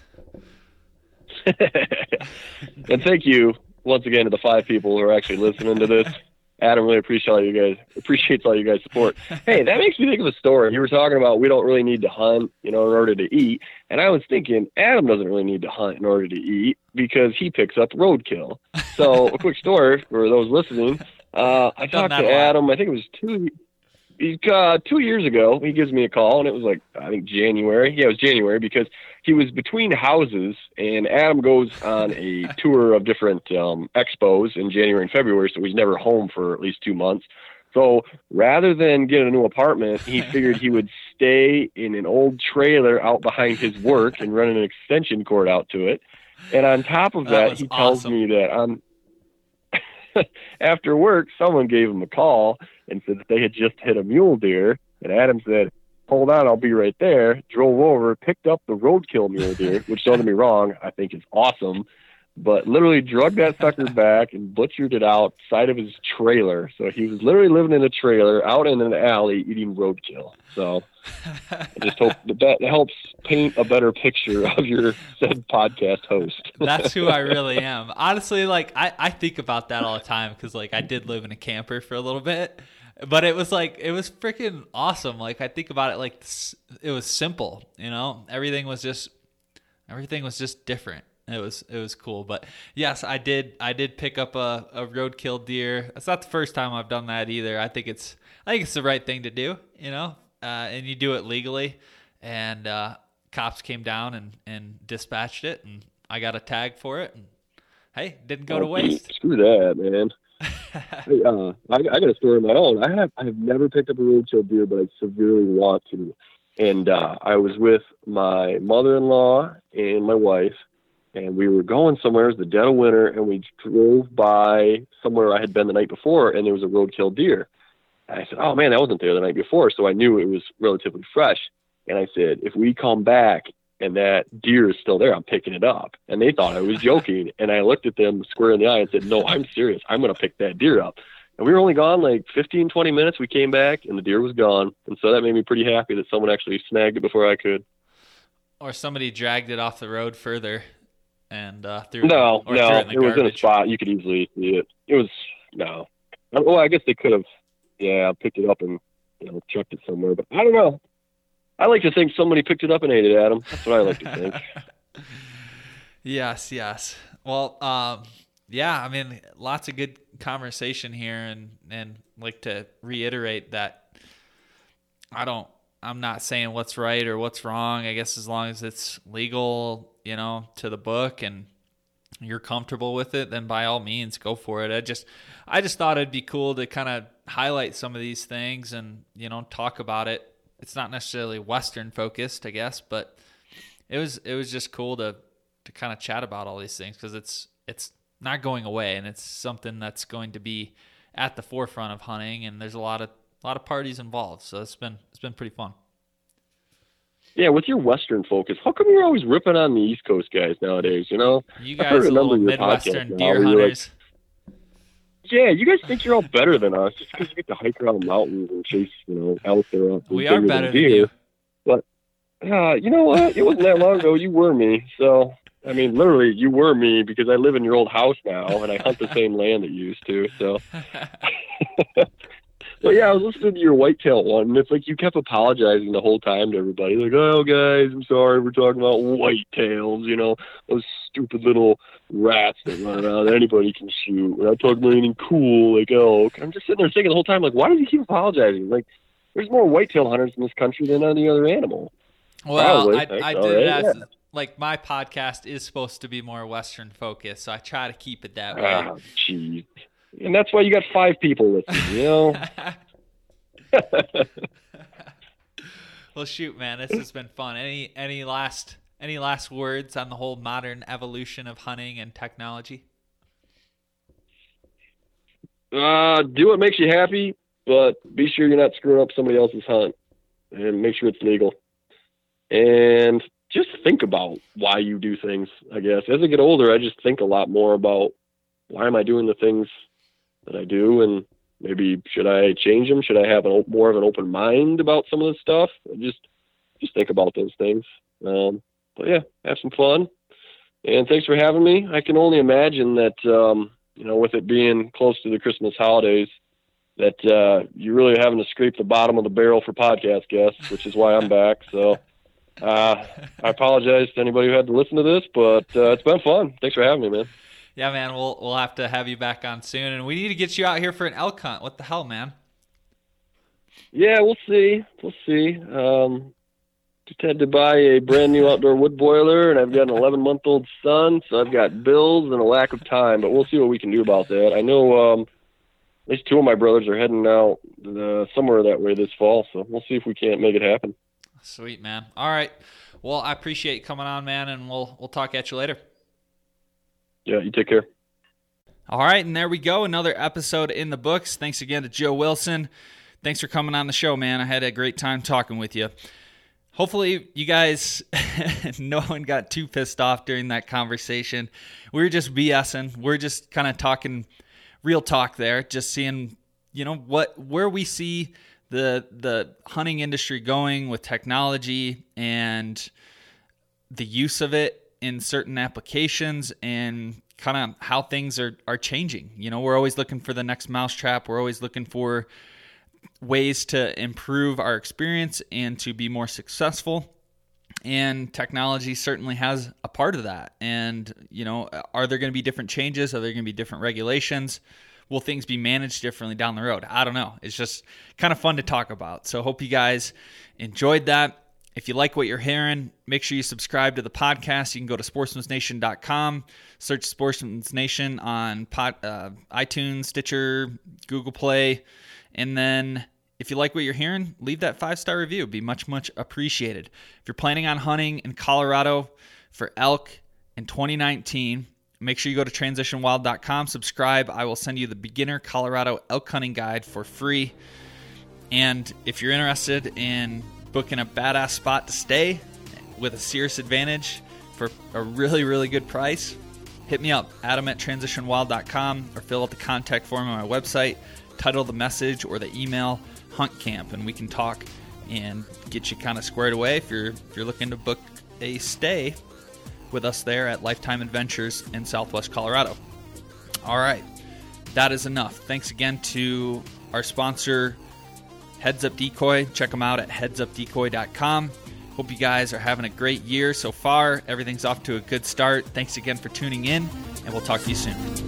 And thank you once again to the five people who are actually listening to this. Adam really appreciates all you guys appreciates all you guys' support. Hey, that makes me think of a story. You were talking about we don't really need to hunt, you know, in order to eat. And I was thinking Adam doesn't really need to hunt in order to eat because he picks up roadkill. So a quick story for those listening. Uh, I talked to Adam, I think it was two uh, two years ago. He gives me a call, and it was like, I think January. Yeah, it was January because he was between houses, and Adam goes on a tour of different um, expos in January and February, so he's never home for at least two months. So rather than get a new apartment, he figured he would stay in an old trailer out behind his work and run an extension cord out to it. And on top of that, that he tells awesome. me that on after work, someone gave him a call and said that they had just hit a mule deer. And Adam said, hold on, I'll be right there. Drove over, picked up the roadkill mule deer, which, don't get me wrong, I think is awesome. But literally drug that sucker back and butchered it outside of his trailer. So he was literally living in a trailer out in an alley eating roadkill. So I just hope that that helps paint a better picture of your said podcast host. That's who I really am. Honestly, like I, I think about that all the time because like I did live in a camper for a little bit, but it was like it was freaking awesome. Like I think about it like it was simple, you know. Everything was just everything was just different. It was it was cool, but yes, I did I did pick up a, a roadkill deer. It's not the first time I've done that either. I think it's I think it's the right thing to do, you know, uh, and you do it legally. And uh, cops came down and, and dispatched it, and I got a tag for it. And hey, didn't go to waste. Screw that, man. Hey, uh, I, I got a story of my own. I have I have never picked up a roadkill deer, but I severely want to. And uh, I was with my mother-in-law and my wife. And we were going somewhere, it was the dead of winter, and we drove by somewhere I had been the night before, and there was a roadkill deer. And I said, oh, man, that wasn't there the night before, so I knew it was relatively fresh. And I said, if we come back and that deer is still there, I'm picking it up. And they thought I was joking, and I looked at them square in the eye and said, no, I'm serious. I'm going to pick that deer up. And we were only gone like fifteen, twenty minutes. We came back, and the deer was gone. And so that made me pretty happy that someone actually snagged it before I could. Or somebody dragged it off the road further. And uh, threw no, it, or no, threw it, in the it was garbage. in a spot you could easily see it. It was no. Well, I guess they could have, yeah, picked it up and you know chucked it somewhere. But I don't know. I like to think somebody picked it up and ate it, Adam. That's what I like to think. Yes, yes. Well, um, yeah. I mean, lots of good conversation here, and and like to reiterate that I don't. I'm not saying what's right or what's wrong. I guess as long as it's legal, you know, to the book and you're comfortable with it, then by all means go for it. I just, I just thought it'd be cool to kind of highlight some of these things and, you know, talk about it. It's not necessarily Western focused, I guess, but it was, it was just cool to, to kind of chat about all these things. Cause it's, it's not going away, and it's something that's going to be at the forefront of hunting, and there's a lot of a lot of parties involved. So it's been it's been pretty fun. Yeah, with your Western focus, how come you're always ripping on the East Coast guys nowadays? You know, you guys are little Midwestern deer hunters. Like, yeah, you guys think you're all better than us just because you get to hike around the mountains and chase, you know, elk there. We are better than you. But uh, you know what? It wasn't that long ago. You were me. So, I mean, literally, you were me because I live in your old house now and I hunt the same land that you used to. So, but yeah, I was listening to your whitetail one, and it's like you kept apologizing the whole time to everybody. Like, oh, guys, I'm sorry, we're talking about whitetails, you know, those stupid little rats that run around that anybody can shoot. We're not talking about anything cool like elk. I'm just sitting there thinking the whole time, like, why does he keep apologizing? Like, there's more whitetail hunters in this country than any other animal. Well, Probably. I, I so, did right? ask, yeah. like, my podcast is supposed to be more Western focused, so I try to keep it that way. Oh, jeez. And that's why you got five people listening, you know? Well, shoot, man, this has been fun. Any any last any last words on the whole modern evolution of hunting and technology? Uh, do what makes you happy, but be sure you're not screwing up somebody else's hunt, and make sure it's legal. And just think about why you do things, I guess. As I get older, I just think a lot more about why am I doing the things that I do, and maybe should I change them? Should I have a, more of an open mind about some of this stuff? Just just think about those things. Um, but yeah, have some fun. And thanks for having me. I can only imagine that, um, you know, with it being close to the Christmas holidays, that uh, you're really having to scrape the bottom of the barrel for podcast guests, which is why I'm back. So uh, I apologize to anybody who had to listen to this, but uh, it's been fun. Thanks for having me, man. Yeah, man, we'll we'll have to have you back on soon, and we need to get you out here for an elk hunt. What the hell, man? Yeah, we'll see. We'll see. Um, just had to buy a brand new outdoor wood boiler, and I've got an eleven-month-old son, so I've got bills and a lack of time. But we'll see what we can do about that. I know um, at least two of my brothers are heading out uh, somewhere that way this fall, so we'll see if we can't make it happen. Sweet, man. All right. Well, I appreciate you coming on, man, and we'll we'll talk at you later. Yeah, you take care. All right, and there we go. Another episode in the books. Thanks again to Joe Wilson. Thanks for coming on the show, man. I had a great time talking with you. Hopefully you guys, no one got too pissed off during that conversation. We were just BSing. We're just kind of talking real talk there, just seeing, you know, what where we see the the hunting industry going with technology and the use of it in certain applications, and kind of how things are, are changing. You know, we're always looking for the next mousetrap. We're always looking for ways to improve our experience and to be more successful. And technology certainly has a part of that. And, you know, are there going to be different changes? Are there going to be different regulations? Will things be managed differently down the road? I don't know. It's just kind of fun to talk about. So hope you guys enjoyed that. If you like what you're hearing, make sure you subscribe to the podcast. You can go to sportsmans nation dot com, search Sportsman's Nation on pod, uh, iTunes, Stitcher, Google Play. And then if you like what you're hearing, leave that five-star review. It'd be much, much appreciated. If you're planning on hunting in Colorado for elk in twenty nineteen, make sure you go to transition wild dot com, subscribe. I will send you the Beginner Colorado Elk Hunting Guide for free. And if you're interested in booking a badass spot to stay with a serious advantage for a really, really good price, hit me up, Adam at transition wild dot com, or fill out the contact form on my website, title the message or the email Hunt Camp, and we can talk and get you kind of squared away if you're if you're looking to book a stay with us there at Lifetime Adventures in Southwest Colorado. All right, that is enough. Thanks again to our sponsor, Heads Up Decoy. Check them out at heads up decoy dot com. Hope you guys are having a great year so far. Everything's off to a good start. Thanks again for tuning in, and we'll talk to you soon.